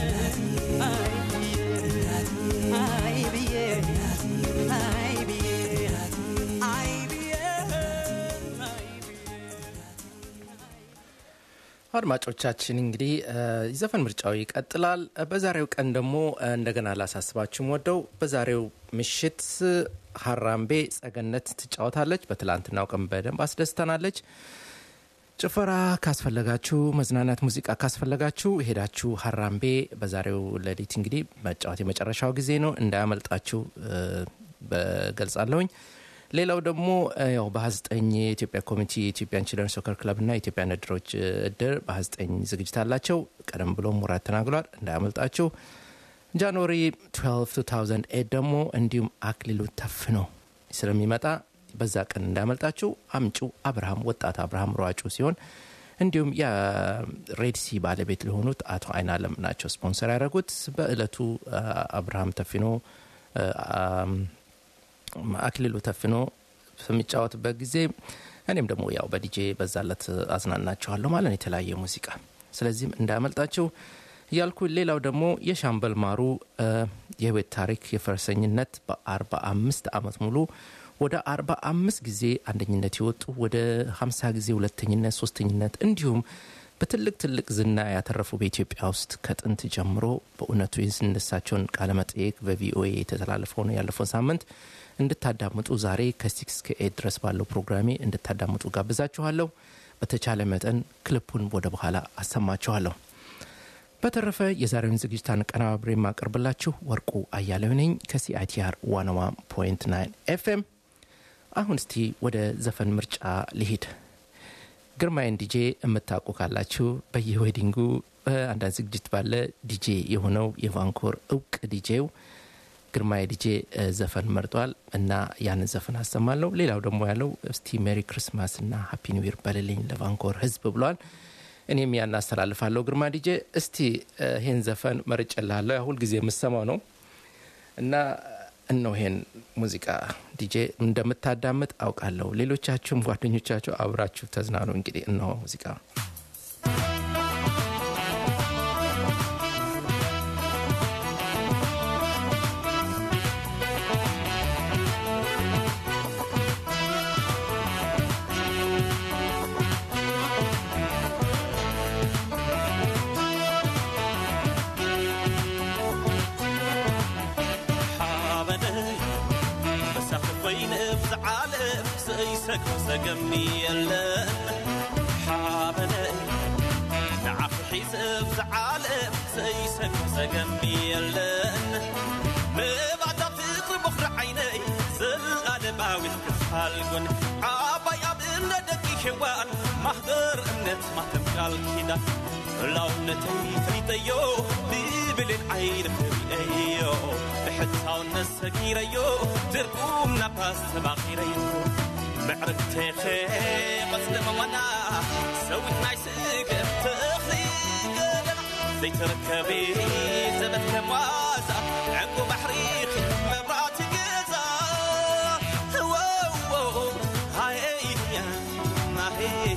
አይ ብዬ አይ ብዬ አድማጮቻችን እንግዲህ የዘፈን ምርጫው ይቀጥላል። በዛሬው ቀን ደግሞ እንደገና ላሳስባችሁ ወደው በዛሬው ምሽት ሀራምቤ ጸገነት ትጫወታለች። በትላንትናው ቀን በደንብ አስደስተናለች። ጭፈራ ካስፈለጋችሁ፣ መዝናናት ሙዚቃ ካስፈለጋችሁ ሄዳችሁ ሀራምቤ በዛሬው ሌሊት እንግዲህ መጫወት የመጨረሻው ጊዜ ነው። እንዳያመልጣችሁ በገልጻለሁኝ። ሌላው ደግሞ ያው በ29 የኢትዮጵያ ኮሚቴ የኢትዮጵያን ቺልድረን ሶከር ክለብ እና የኢትዮጵያ ነድሮች እድር በ29 ዝግጅት አላቸው። ቀደም ብሎ ሙራት ተናግሯል። እንዳያመልጣችሁ። ጃንዋሪ twelfth two thousand eight ደግሞ እንዲሁም አክሊሉ ተፍኖ ስለሚመጣ በዛ ቀን እንዳያመልጣችሁ። አምጩ አብርሃም ወጣት አብርሃም ሯጩ ሲሆን እንዲሁም የሬድሲ ባለቤት ለሆኑት አቶ አይናለም ናቸው ስፖንሰር ያደረጉት። በእለቱ አብርሃም ተፍኖ አክሊሉ ተፍኖ በሚጫወትበት ጊዜ እኔም ደግሞ ያው በዲጄ በዛለት አዝናናችኋለሁ ማለት ነው የተለያየ ሙዚቃ። ስለዚህም እንዳያመልጣችሁ ያልኩ። ሌላው ደግሞ የሻምበል ማሩ የህይወት ታሪክ የፈረሰኝነት በ45 አመት ሙሉ ወደ አርባ አምስት ጊዜ አንደኝነት ይወጡ ወደ ሃምሳ ጊዜ ሁለተኝነት ሶስተኝነት እንዲሁም በትልቅ ትልቅ ዝና ያተረፉ በኢትዮጵያ ውስጥ ከጥንት ጀምሮ በእውነቱ የዝነሳቸውን ቃለ መጠይቅ በቪኦኤ የተተላለፈው ነው ያለፈው ሳምንት እንድታዳምጡ ዛሬ ከ6 እስከ ኤይት ድረስ ባለው ፕሮግራሜ እንድታዳምጡ ጋብዛችኋለሁ። በተቻለ መጠን ክሊፑን ወደ በኋላ አሰማችኋለሁ። በተረፈ የዛሬውን ዝግጅት አቀናብሬ ማቀርብላችሁ ወርቁ አያሌው ነኝ ከሲአይቲአር one oh one point nine ኤፍኤም። አሁን እስቲ ወደ ዘፈን ምርጫ ልሂድ። ግርማይን ዲጄ የምታውቁ ካላችሁ በየዌዲንጉ አንዳንድ ዝግጅት ባለ ዲጄ የሆነው የቫንኮር እውቅ ዲጄው ግርማይ ዲጄ ዘፈን መርጧል እና ያንን ዘፈን አሰማለሁ። ሌላው ደግሞ ያለው እስቲ ሜሪ ክሪስማስ እና ሃፒ ኒው ይር በልልኝ ለቫንኮር ህዝብ ብሏል። እኔም ያን አስተላልፋለሁ። ግርማይ ዲጄ እስቲ ይሄን ዘፈን መርጬልሃለሁ። ሁሉ ጊዜ የምሰማው ነው እና እነሆ ይሄን ሙዚቃ ዲጄ እንደምታዳምጥ አውቃለሁ። ሌሎቻችሁም ጓደኞቻችሁ አብራችሁ ተዝናኑ። እንግዲህ እነሆ ሙዚቃ سقميلن حابني نعف حسب زعالم سيسك سقميلن مبعد فكر بخر عيني زل أدباوي الكفالقن عابي أبن دكي حوان محضر أمنت ما تبقال كدا لو نتي فريتيو بيبلن عين فريئيو بحتها ونسكيريو ترقوم نباس باقيريو معركتي قصد وانا سويت معي سقف تخيق زي تركبي زبت كموازة عقو بحريق مبراتي قزا واو هاي يا ما هي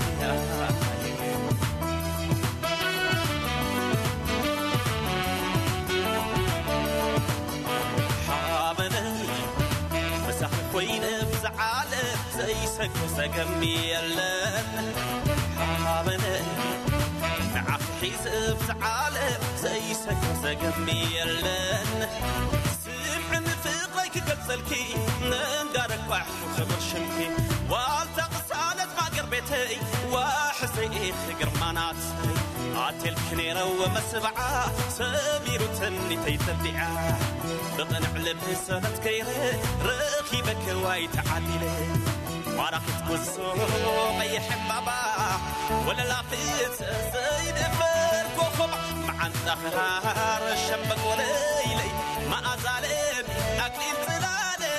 حابني مسح وين بزعالة زيسك وسقميلن حابني نعف حسب زعالة زيسك وسقميلن سمع نفقك قلسلكي ننقارك بحر وخبر شمكي والتقصانت غاقر بيتي وحسي قرمانات عاتل كنيرة ومسبعة سمير تني تيتبعة بقنع لبسنة كيرة رخيبك وايت عديلة وراكت قصوم اي حبابا ولا لاقيت زيد فرق وخبع مع الدخار الشبك وليلي ما أزالي أكلين زلالي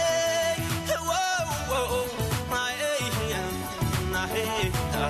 واو ما إيه ناهي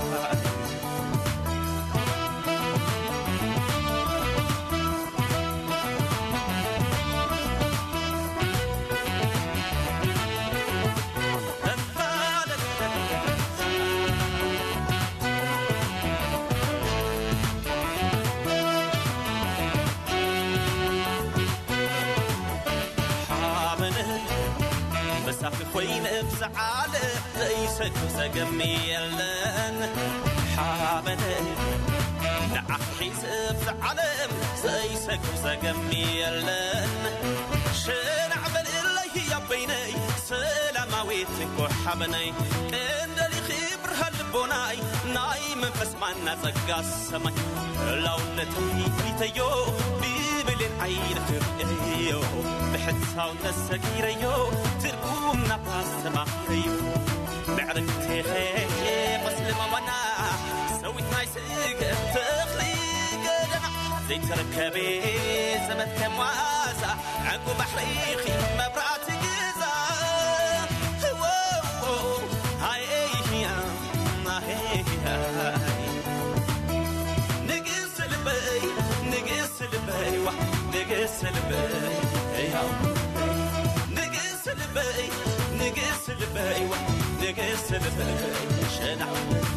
خوين بزعالة زيسك وزقميلن حابني نعحيس بزعالة زيسك وزقميلن شنع بالإليه يا بيني سلاماويتك وحبني كندلي خبر هالبوناي ناي من فسمانا زقا السماي لو نتيتيو بيبلين عين فرقيو بحتساو نسكيريو ترقوم نباس سماكيريو بعرك تيخي مسلم وانا سويت نايسك تخلي قدنا زي تركبي زمت كمواسا عقو بحريخي مبرات قزا هاي هاي هاي نقص البي نقص البي نقص البي نقص البي نقص البي نقص البي شنع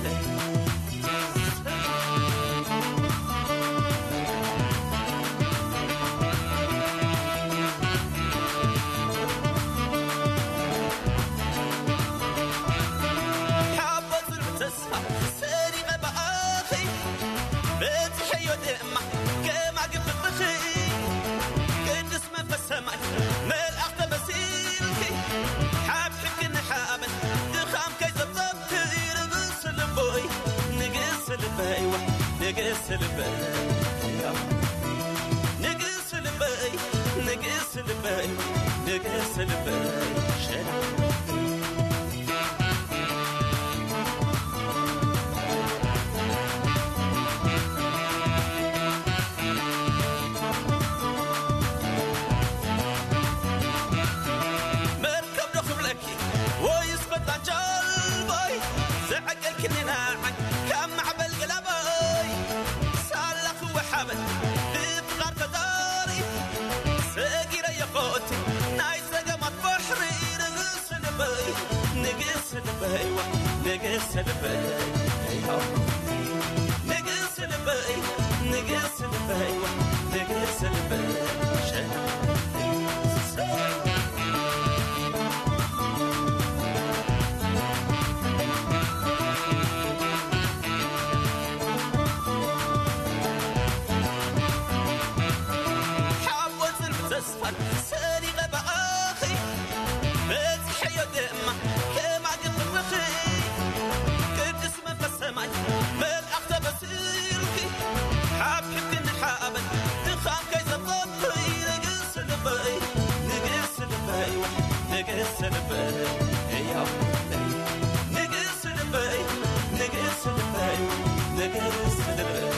حابة المتسهى ساري غباخي بتحيو دمع كما قبل بخي كنت اسمه بسمعي مال أخذ بسيلكي حاب حكي نحامل دخام كي زبطبت نقص البوي نقص الباي نقص الباي نقص الباي نقص الباي نقص الباي شنع نقص البي نقص البي نقص البي نقص البي شنع حاولت المتسفر ساري غبا اخي بتحيو دمع كما قبل بخي كنت اسمه بسمعي مال أخذ بسيلكي حاب حبك نحابل دخام كي زبطبي نقص البي نقص البي نقص البي نقص البي نقص البي نقص البي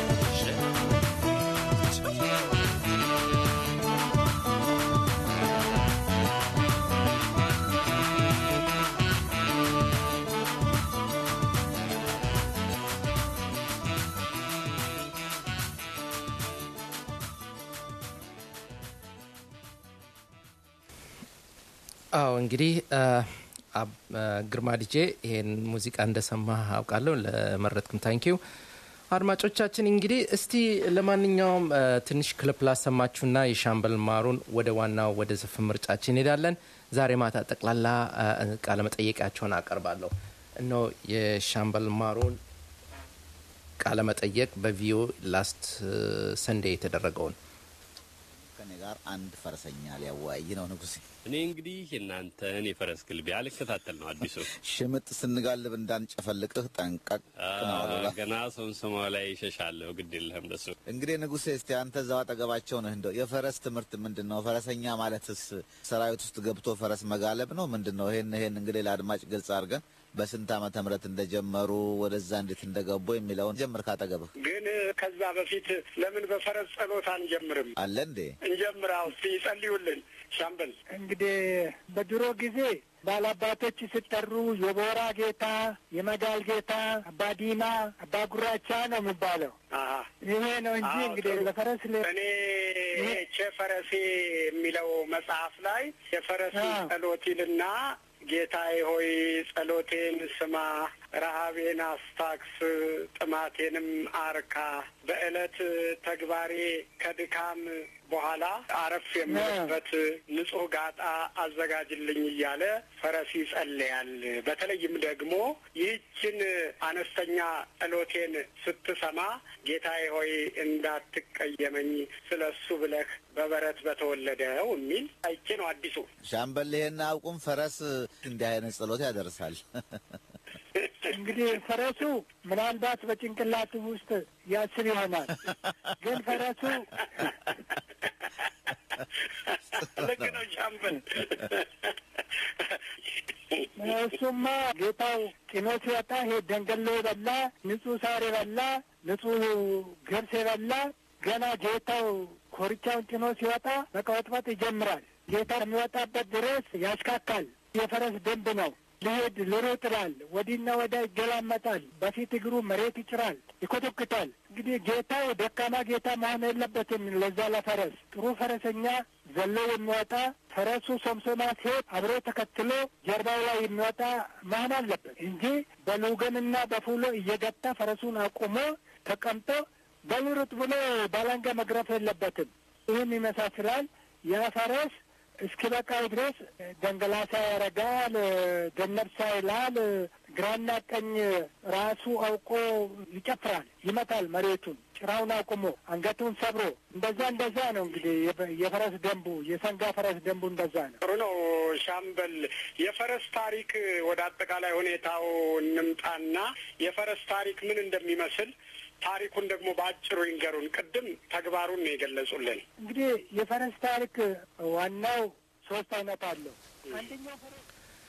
አዎ እንግዲህ ግርማ ዲጄ ይሄን ሙዚቃ እንደሰማ አውቃለሁ ለመረጥክም ታንኪዩ አድማጮቻችን እንግዲህ እስቲ ለማንኛውም ትንሽ ክሊፕ ላሰማችሁና የሻምበል ማሩን ወደ ዋናው ወደ ዘፈን ምርጫችን እንሄዳለን ዛሬ ማታ ጠቅላላ ቃለ መጠየቃቸውን አቀርባለሁ እነሆ የሻምበል ማሩን ቃለ መጠየቅ በቪኦ ላስት ሰንዴ የተደረገውን ከኔ ጋር አንድ ፈረሰኛ ሊያወያይ ነው ንጉሴ። እኔ እንግዲህ እናንተን የፈረስ ግልቢያ ልከታተል ነው አዲሱ። ሽምጥ ስንጋልብ እንዳንጨፈልቅህ ጠንቀቅ ነው። ገና ሶንሶማ ላይ ይሸሻለሁ ግድ የለህም ደሱ። እንግዲህ ንጉሴ እስቲ አንተ እዛው አጠገባቸው ነህ እንደው የፈረስ ትምህርት ምንድነው? ፈረሰኛ ማለትስ ሰራዊት ውስጥ ገብቶ ፈረስ መጋለብ ነው ምንድነው? ይሄን ይሄን እንግዲህ ለአድማጭ ግልጽ አድርገን በስንት ዓመተ ምህረት እንደጀመሩ ወደዛ እንዴት እንደገቡ የሚለውን ጀምር ካጠገብህ። ግን ከዛ በፊት ለምን በፈረስ ጸሎት አንጀምርም? አለ እንዴ? እንጀምራው እስቲ ይጸልዩልን ሻምበል። እንግዲህ በድሮ ጊዜ ባላባቶች ሲጠሩ የቦራ ጌታ፣ የመጋል ጌታ፣ አባዲማ፣ አባጉራቻ ነው የሚባለው። ይሄ ነው እንጂ እንግዲህ ለፈረስ እኔ ቸፈረሴ የሚለው መጽሐፍ ላይ የፈረስ ጸሎት ይልና ጌታዬ ሆይ ጸሎቴን ስማ፣ ረሃቤን አስታክስ፣ ጥማቴንም አርካ፣ በዕለት ተግባሬ ከድካም በኋላ አረፍ የምልበት ንጹህ ጋጣ አዘጋጅልኝ እያለ ፈረስ ይጸልያል። በተለይም ደግሞ ይህችን አነስተኛ ጸሎቴን ስትሰማ ጌታዬ ሆይ እንዳትቀየመኝ ስለ እሱ ብለህ በበረት በተወለደው የሚል አይቼ ነው አዲሱ። ሻምበል ይሄን አውቁም ፈረስ እንዲህ አይነት ጸሎት ያደርሳል። እንግዲህ ፈረሱ ምናልባት በጭንቅላቱ ውስጥ ያስብ ይሆናል። ግን ፈረሱ ልክ ነው ሻምበል። እሱማ ጌታው ጭኖ ሲወጣ ይሄ ደንገሎ የበላ ንጹህ ሳር የበላ ንጹህ ገብስ የበላ ገና ጌታው ኮርቻውን ጭኖ ሲወጣ መቀወጥበጥ ይጀምራል። ጌታ የሚወጣበት ድረስ ያሽካካል። የፈረስ ደንብ ነው። ልሄድ ልሮጥ ይላል። ወዲና ወዳ ይገላመጣል። በፊት እግሩ መሬት ይጭራል፣ ይኮተኩታል። እንግዲህ ጌታው ደካማ ጌታ መሆን የለበትም። ለዛ ለፈረስ ጥሩ ፈረሰኛ ዘሎ የሚወጣ ፈረሱ ሶምሶማ ሲሄድ አብሮ ተከትሎ ጀርባው ላይ የሚወጣ መሆን አለበት እንጂ በሉገንና በፉሎ እየገታ ፈረሱን አቁሞ ተቀምጦ በልሩጥ ብሎ ባላንጋ መግረፍ የለበትም። ይህን ይመሳስላል። ያ ፈረስ እስኪ በቃው ድረስ ደንገላሳ ያረጋል፣ ደነብሳ ይላል፣ ግራና ቀኝ ራሱ አውቆ ይጨፍራል፣ ይመታል መሬቱን ጭራውን አቁሞ አንገቱን ሰብሮ እንደዛ እንደዛ ነው እንግዲህ የፈረስ ደንቡ፣ የሰንጋ ፈረስ ደንቡ እንደዛ ነው። ጥሩ ነው ሻምበል። የፈረስ ታሪክ ወደ አጠቃላይ ሁኔታው እንምጣና የፈረስ ታሪክ ምን እንደሚመስል ታሪኩን ደግሞ በአጭሩ ይንገሩን። ቅድም ተግባሩን ነው የገለጹልን። እንግዲህ የፈረስ ታሪክ ዋናው ሶስት አይነት አለው። አንደኛው ፈረስ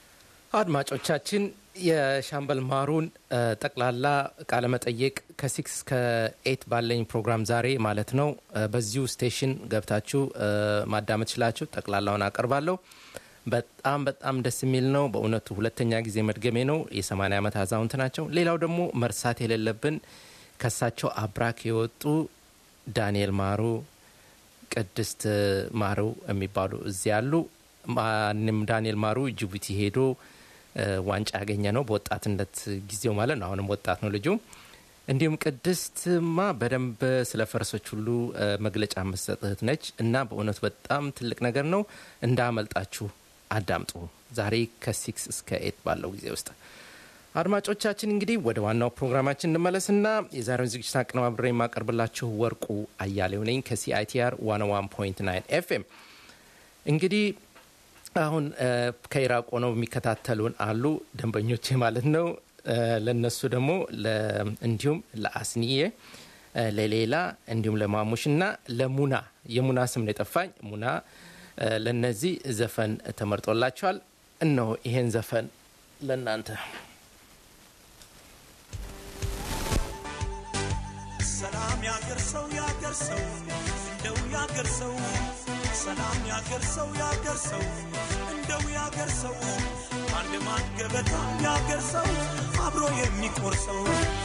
አድማጮቻችን የሻምበል ማሩን ጠቅላላ ቃለ መጠይቅ ከሲክስ ከኤት ባለኝ ፕሮግራም ዛሬ ማለት ነው በዚሁ ስቴሽን ገብታችሁ ማዳመጥ ይችላችሁ። ጠቅላላውን አቀርባለሁ። በጣም በጣም ደስ የሚል ነው በእውነቱ። ሁለተኛ ጊዜ መድገሜ ነው። የሰማንያ ዓመት አዛውንት ናቸው። ሌላው ደግሞ መርሳት የሌለብን ከሳቸው አብራክ የወጡ ዳንኤል ማሩ፣ ቅድስት ማሩ የሚባሉ እዚህ ያሉ። ማንም ዳንኤል ማሩ ጅቡቲ ሄዶ ዋንጫ ያገኘ ነው በወጣትነት ጊዜው ማለት ነው። አሁንም ወጣት ነው ልጁ። እንዲሁም ቅድስትማ በደንብ ስለ ፈረሶች ሁሉ መግለጫ መስጠት ነች እና በእውነቱ በጣም ትልቅ ነገር ነው። እንዳመልጣችሁ አዳምጡ። ዛሬ ከሲክስ እስከ ኤት ባለው ጊዜ ውስጥ አድማጮቻችን እንግዲህ ወደ ዋናው ፕሮግራማችን እንመለስና የዛሬውን ዝግጅት አቀናብሬ የማቀርብላችሁ ወርቁ አያሌው ነኝ ከሲአይቲአር ዋን ዋን ፖይንት ናይን ኤፍኤም። እንግዲህ አሁን ከኢራቅ ሆነው የሚከታተሉን አሉ ደንበኞቼ ማለት ነው። ለነሱ ደግሞ እንዲሁም ለአስኒዬ፣ ለሌላ እንዲሁም ለማሙሽና ለሙና የሙና ስም ነው የጠፋኝ ሙና፣ ለነዚህ ዘፈን ተመርጦላቸዋል። እነሆ ይሄን ዘፈን ለእናንተ። ሰላም ያገርሰው ያገርሰው እንደው ያገርሰው ሰላም ያገርሰው ያገርሰው እንደው ያገርሰው አንድ ማን ገበታ ያገርሰው አብሮ የሚቆርሰው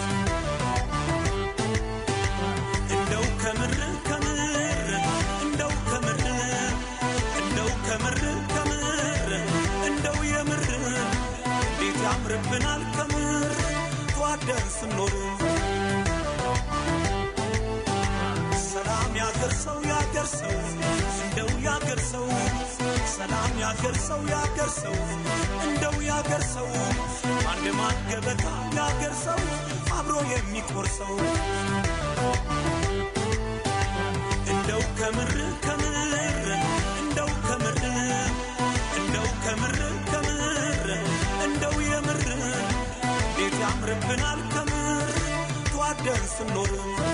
እንደው ከምር ከምር እንደው ከምር እንደው ከምር ከምር እንደው የምር እንዴት ያምርብናል ከምር ተዋደን ስንኖር ሰላም ያገርሰው ያገርሰው እንደው ያገርሰው ሰላም ያገርሰው ያገርሰው እንደው ያገርሰው አንድ ማን ገበታ ያገርሰው አብሮ የሚቆርሰው እንደው ከምር ከምር ተዋደን ስንኖር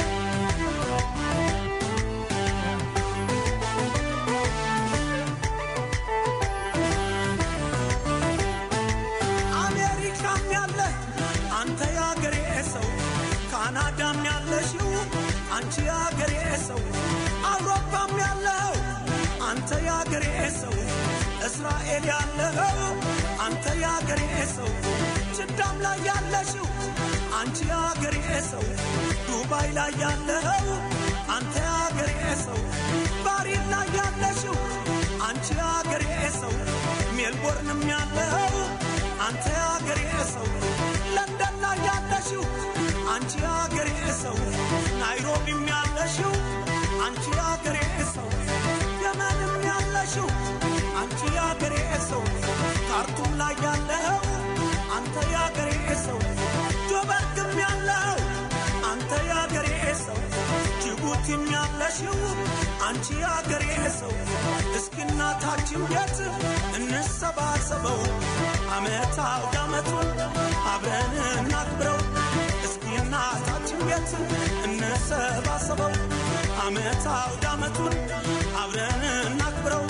አሜሪካም ያለ አንተ ያገሬ ሰው ካናዳም ያለሽው አንቺ ያገሬ ሰው አውሮፓም ያለው አንተ ያገሬ ሰው እስራኤል ያለው አንተ ያገሬ ሰው ጅዳም ላይ ያለሽው አንቺ ያገሬ ሰው ዱባይ ላይ ያለው አንተ ያገሬ ሰው ባሪን ላይ ያለሽው አንቺ ያገሬ ሰው ሜልቦርንም ያለው አንተ ያገሬ ሰው ለንደን ላይ ያለሽው አንቺ ያገሬ ሰው ናይሮቢም ያለሽው አንቺ ያገሬ ሰው የመንም ያለሽው አንቺ ያገሬ ሰው ካርቱም ላይ ያለው አንተ ያገሬ ሰው ጆበርግም ያለው አንተ ያገሬ ሰው ጅቡቲም ያለሽው አንቺ ያገሬ ሰው እስኪ እናታችን ቤት እንሰባሰበው አመት አውደ ዓመቱን አብረን እናክብረው እስኪ እናታችን ቤት እንሰባሰበው አመት አውደ ዓመቱን አብረን እናክብረው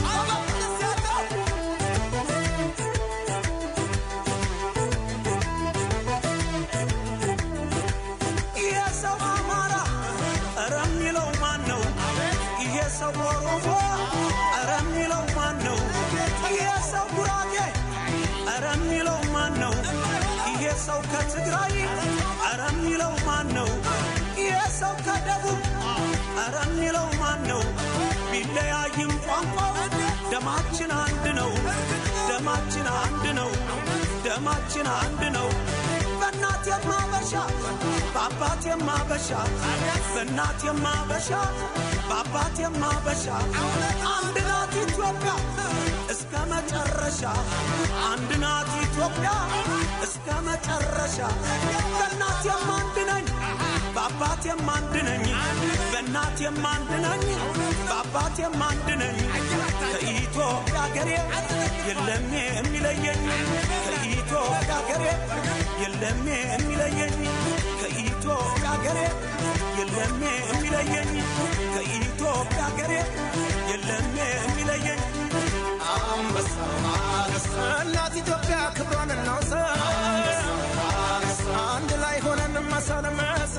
የሰው አማራ ኧረ የሚለው ማን ነው የሰው ኦሮሞ ኧረ የሚለው ማን ነው የሰው ጉራጌ ኧረ የሚለው ማን ነው የሰው ከትግራይ ኧረ የሚለው ማን ነው የሰው ከደቡብ ኧረ የሚለው ማን ነው ቢለያይም ቋንቋው ደማችን አንድ ነው ደማችን አንድ ነው ደማችን አንድ ነው በእናት የማበሻ በአባት የማበሻ በእናት የማበሻ በአባት የማበሻ አንድ ናት ኢትዮጵያ እስከ መጨረሻ አንድ ናት ኢትዮጵያ እስከ መጨረሻ በእናት የማንድ ነኝ በአባት የማንድ ነኝ በእናት የማንድ ነኝ በአባት የማንድ ነኝ ከኢትዮጵያ ሀገሬ የለም የሚለየኝ ከኢትዮጵያ ሀገሬ የለም የሚለየኝ ከኢትዮጵያ ሀገሬ የለም የሚለየኝ ከኢትዮጵያ ሀገሬ የለም የሚለየኝ አንበሳ እናት ኢትዮጵያ ክብሯን እናውሳ አንድ ላይ ሆነን መሰለመሳ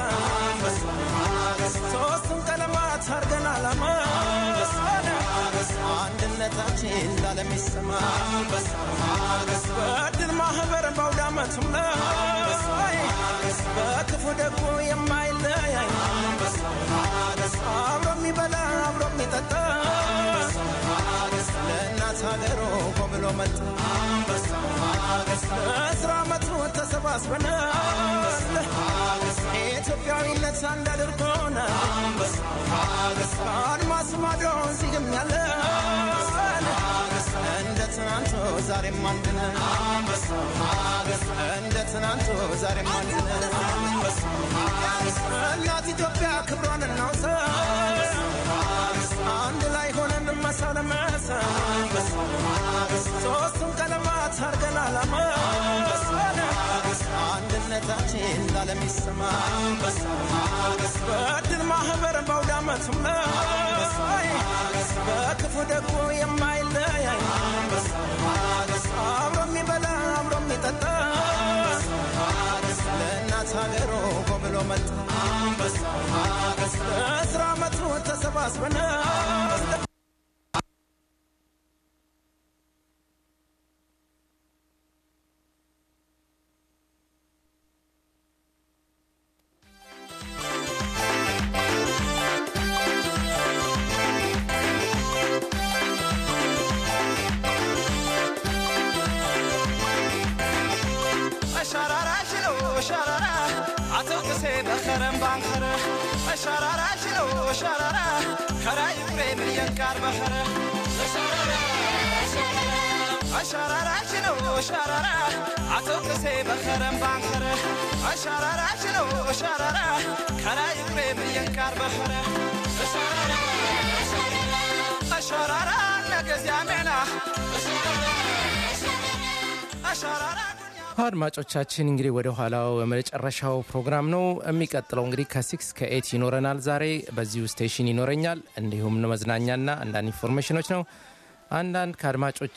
ሶስቱን ቀለማት አርገን አላማ አንድነታችን ላለም ይሰማ በድል ማህበር በአውደ ዓመቱም ላይ በክፉ ደጉ የማይለያይ አብሮ የሚበላ አብሮ የሚጠጣ ለእናት ሀገሩ ኮብሎ መጣ በአስራ ዓመቱ ተሰባስበን ኢትዮጵያዊነት አንድ አድርጎን አድማስ ማዶ እዚህም ያለ እንደ ትናንቱ ዛሬም አንድ ነን እንደ ትናንቱ ዛሬም አንድ ነን እናት ኢትዮጵያ ክብሯን እናውሳ አንድ ላይ ሆነን መሳለመሳ ሶስቱን ቀለማት አርገን አላማ አንድነታችን ላለም ይሰማ በድል ማህበር በአውደ ዓመቱም ላይ በክፉ ደጉ የማይለያይ አብሮ የሚበላ አብሮ የሚጠጣ ለእናት ሀገሩ ኮብሎ መጣ በአስራ ዓመቱ ተሰባስበን بخرم بانخره اشارة شلو اشارة خراي بريم ينكار بخره اشارة شلو اشارة عطوك سي بخرم بانخره اشارة شلو اشارة خراي بريم ينكار بخره اشارة نجز يا منا اشارة አድማጮቻችን እንግዲህ ወደ ኋላው የመጨረሻው ፕሮግራም ነው የሚቀጥለው እንግዲህ ከ6 ከ8 ይኖረናል ዛሬ በዚሁ ስቴሽን ይኖረኛል እንዲሁም መዝናኛና አንዳንድ ኢንፎርሜሽኖች ነው አንዳንድ ከአድማጮቼ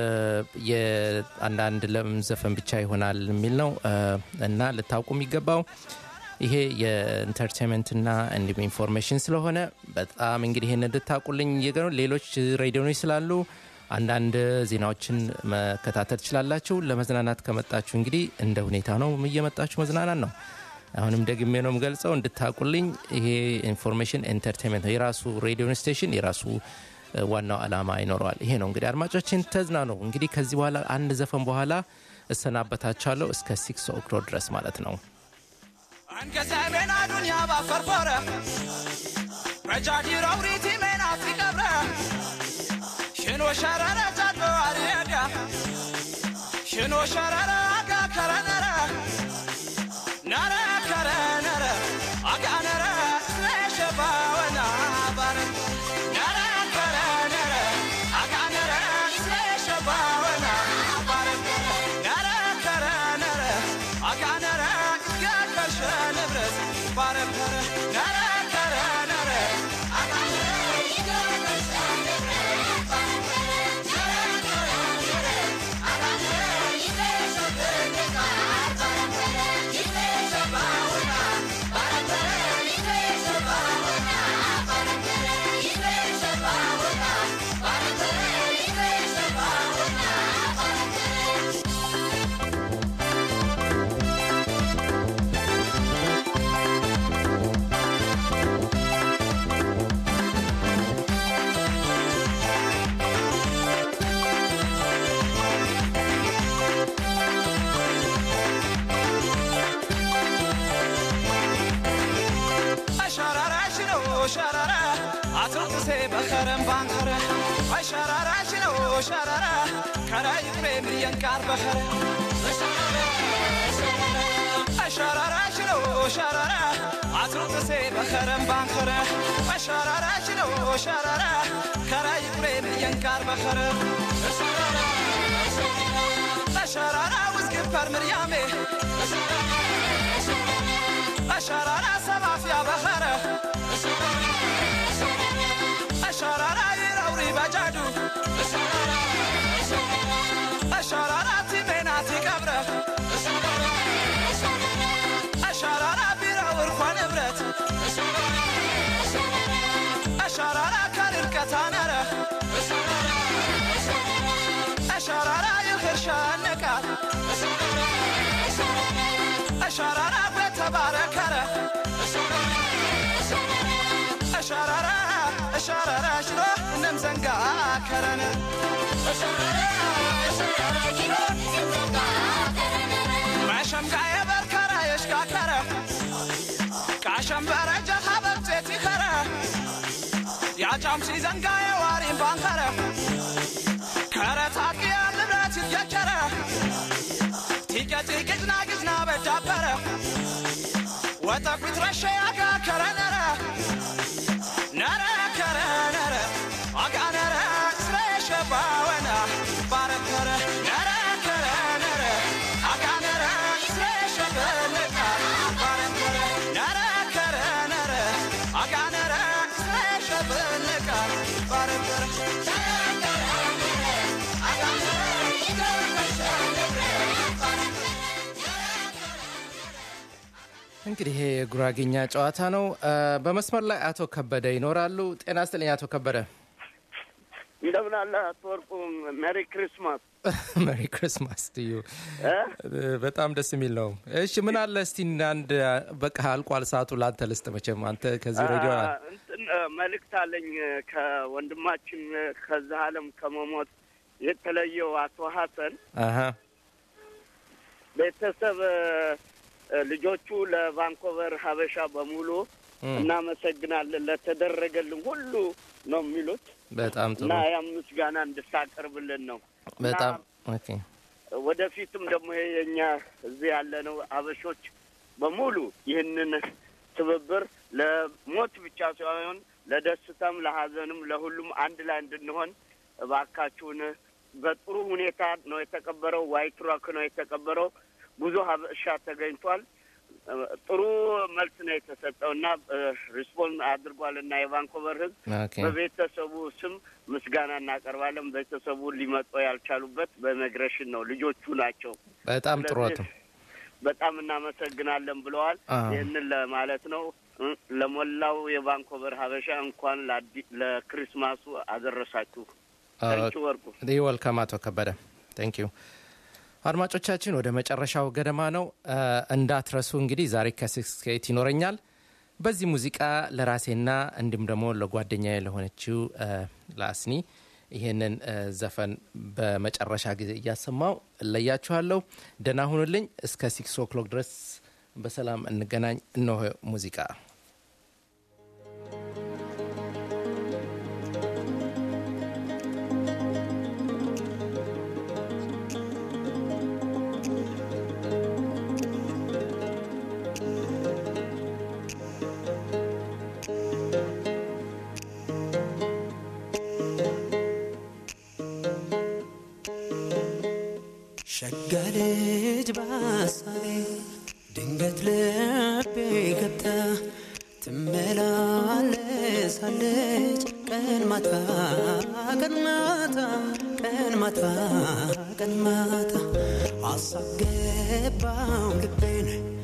የአንዳንድ ለምዘፈን ብቻ ይሆናል የሚል ነው እና ልታውቁ የሚገባው ይሄ የኢንተርቴይንመንት እና እንዲሁም ኢንፎርሜሽን ስለሆነ በጣም እንግዲህ ይሄን እንድታውቁልኝ የገኑ ሌሎች ሬዲዮኖች ስላሉ አንዳንድ ዜናዎችን መከታተል ትችላላችሁ ለመዝናናት ከመጣችሁ እንግዲህ እንደ ሁኔታ ነው እየመጣችሁ መዝናናት ነው አሁንም ደግሜ ነው የምገልጸው እንድታውቁልኝ ይሄ ኢንፎርሜሽን ኢንተርቴይንመንት የራሱ ሬዲዮ ስቴሽን የራሱ ዋናው አላማ ይኖረዋል ይሄ ነው እንግዲህ አድማጮችን ተዝናኑ እንግዲህ ከዚህ በኋላ አንድ ዘፈን በኋላ እሰናበታችኋለሁ እስከ six o'clock ድረስ ማለት ነው አንገዛሜና ዱንያ ባፈርፈረ ረጃዲ ራውሪቲ ሜና ፍቅብረ ሽኖ ሸረረ ጃዶ አሪያጋ ሽኖ ሸረረ አጋ ከረነረ ነረ ከረነረ አጋ ነረ ስለሸባወና ባረ ነረ ከረነረ አጋ ነረ ስለሸባወና ባረ ነረ ከረነረ አጋ ነረ ያከሸንብረት ባረ ነረ ከረነረ አጋ ነረ شرارة عطرت سي بخرم بانخرة أي شرارة شنو شرارة كراي بريمي ينكار بخرة أي شرارة شنو شرارة عطرت سي بخرم بانخرة أي شرارة شنو شرارة كراي بريمي ينكار بخرة أي شرارة وزقفر مريامي أي شرارة سبع يا بخرة أشارة يراوري بجادو أشارة تبيناتي كبرة أشارة بيراور خوان برت أشارة كارير كتانرة أشارة يخرشان نكات أشارة بتباركرة أشارة أشارة شلو نمزنقا كرنا أشارة أشارة شلو نمزنقا كرنا معشم قاية بركرة يشكا كرة كعشم برجة خبر زيتي كرة يا جامسي زنقاية وارين بانكرة كرة تاكيا لبراتي يجرة تيجا تيجا قزنا قزنا بجابرة وتاكوي ترشي أكا كرنا نرى كرنرى أقنرى سريش باونا باركرى نرى كرنرى أقنرى سريش بلقى باركرى نرى كرنرى أقنرى سريش بلقى باركرى እንግዲህ ይሄ ጉራጌኛ ጨዋታ ነው በመስመር ላይ አቶ ከበደ ይኖራሉ ጤና ይስጥልኝ አቶ ከበደ እንደምን አለ አቶ ወርቁ ሜሪ ክሪስማስ ሜሪ ክሪስማስ ዲዩ በጣም ደስ የሚል ነው እሺ ምን አለ እስቲ አንድ በቃ አልቋል ሰዓቱ ላንተ ልስጥ መቼም አንተ ከዚህ ሬዲዮ መልእክት አለኝ ከወንድማችን ከዛ ዓለም ከመሞት የተለየው አቶ ሐሰን አሃ ቤተሰብ ልጆቹ ለቫንኮቨር ሀበሻ በሙሉ እናመሰግናለን ለተደረገልን ሁሉ ነው የሚሉት በጣም ጥሩ እና ያምስ ጋና እንድታቀርብልን ነው በጣም ኦኬ ወደፊትም ደግሞ የኛ እዚህ ያለነው አበሾች በሙሉ ይህንን ትብብር ለሞት ብቻ ሳይሆን ለደስታም ለሐዘንም ለሁሉም አንድ ላይ እንድንሆን እባካችሁን በጥሩ ሁኔታ ነው የተቀበረው። ዋይት ሮክ ነው የተቀበረው። ብዙ ሀበሻ ተገኝቷል። ጥሩ መልስ ነው የተሰጠውና ሪስፖንስ አድርጓልና የቫንኮቨር ህዝብ በቤተሰቡ ስም ምስጋና እናቀርባለን። ቤተሰቡ ሊመጡ ያልቻሉበት በኢሚግሬሽን ነው። ልጆቹ ናቸው። በጣም ጥሩ ነው። በጣም እናመሰግናለን ብለዋል። ይሄንን ለማለት ነው። ለሞላው የቫንኮቨር ሀበሻ እንኳን ለክሪስማሱ አደረሳችሁ። ታንኪ ወርቁ ዲ ዌልካም አቶ ከበደ ታንኪ ዩ። አድማጮቻችን ወደ መጨረሻው ገደማ ነው። እንዳትረሱ እንግዲህ ዛሬ ከሲክስ ከኤት ይኖረኛል። በዚህ ሙዚቃ ለራሴና እንዲሁም ደግሞ ለጓደኛዬ ለሆነችው ለአስኒ ይሄንን ዘፈን በመጨረሻ ጊዜ እያሰማው ለያችኋለሁ። ደህና ሁኑልኝ። እስከ ሲክስ ኦክሎክ ድረስ በሰላም እንገናኝ። እነሆ ሙዚቃ ሸጋልጅ ባሳቤ ድንገት ልቤ ገብታ ትመላለሳለች ቀን ማታ ቀን ማታ ቀን ማታ ቀን ማታ አሳብ ገባው ልቤን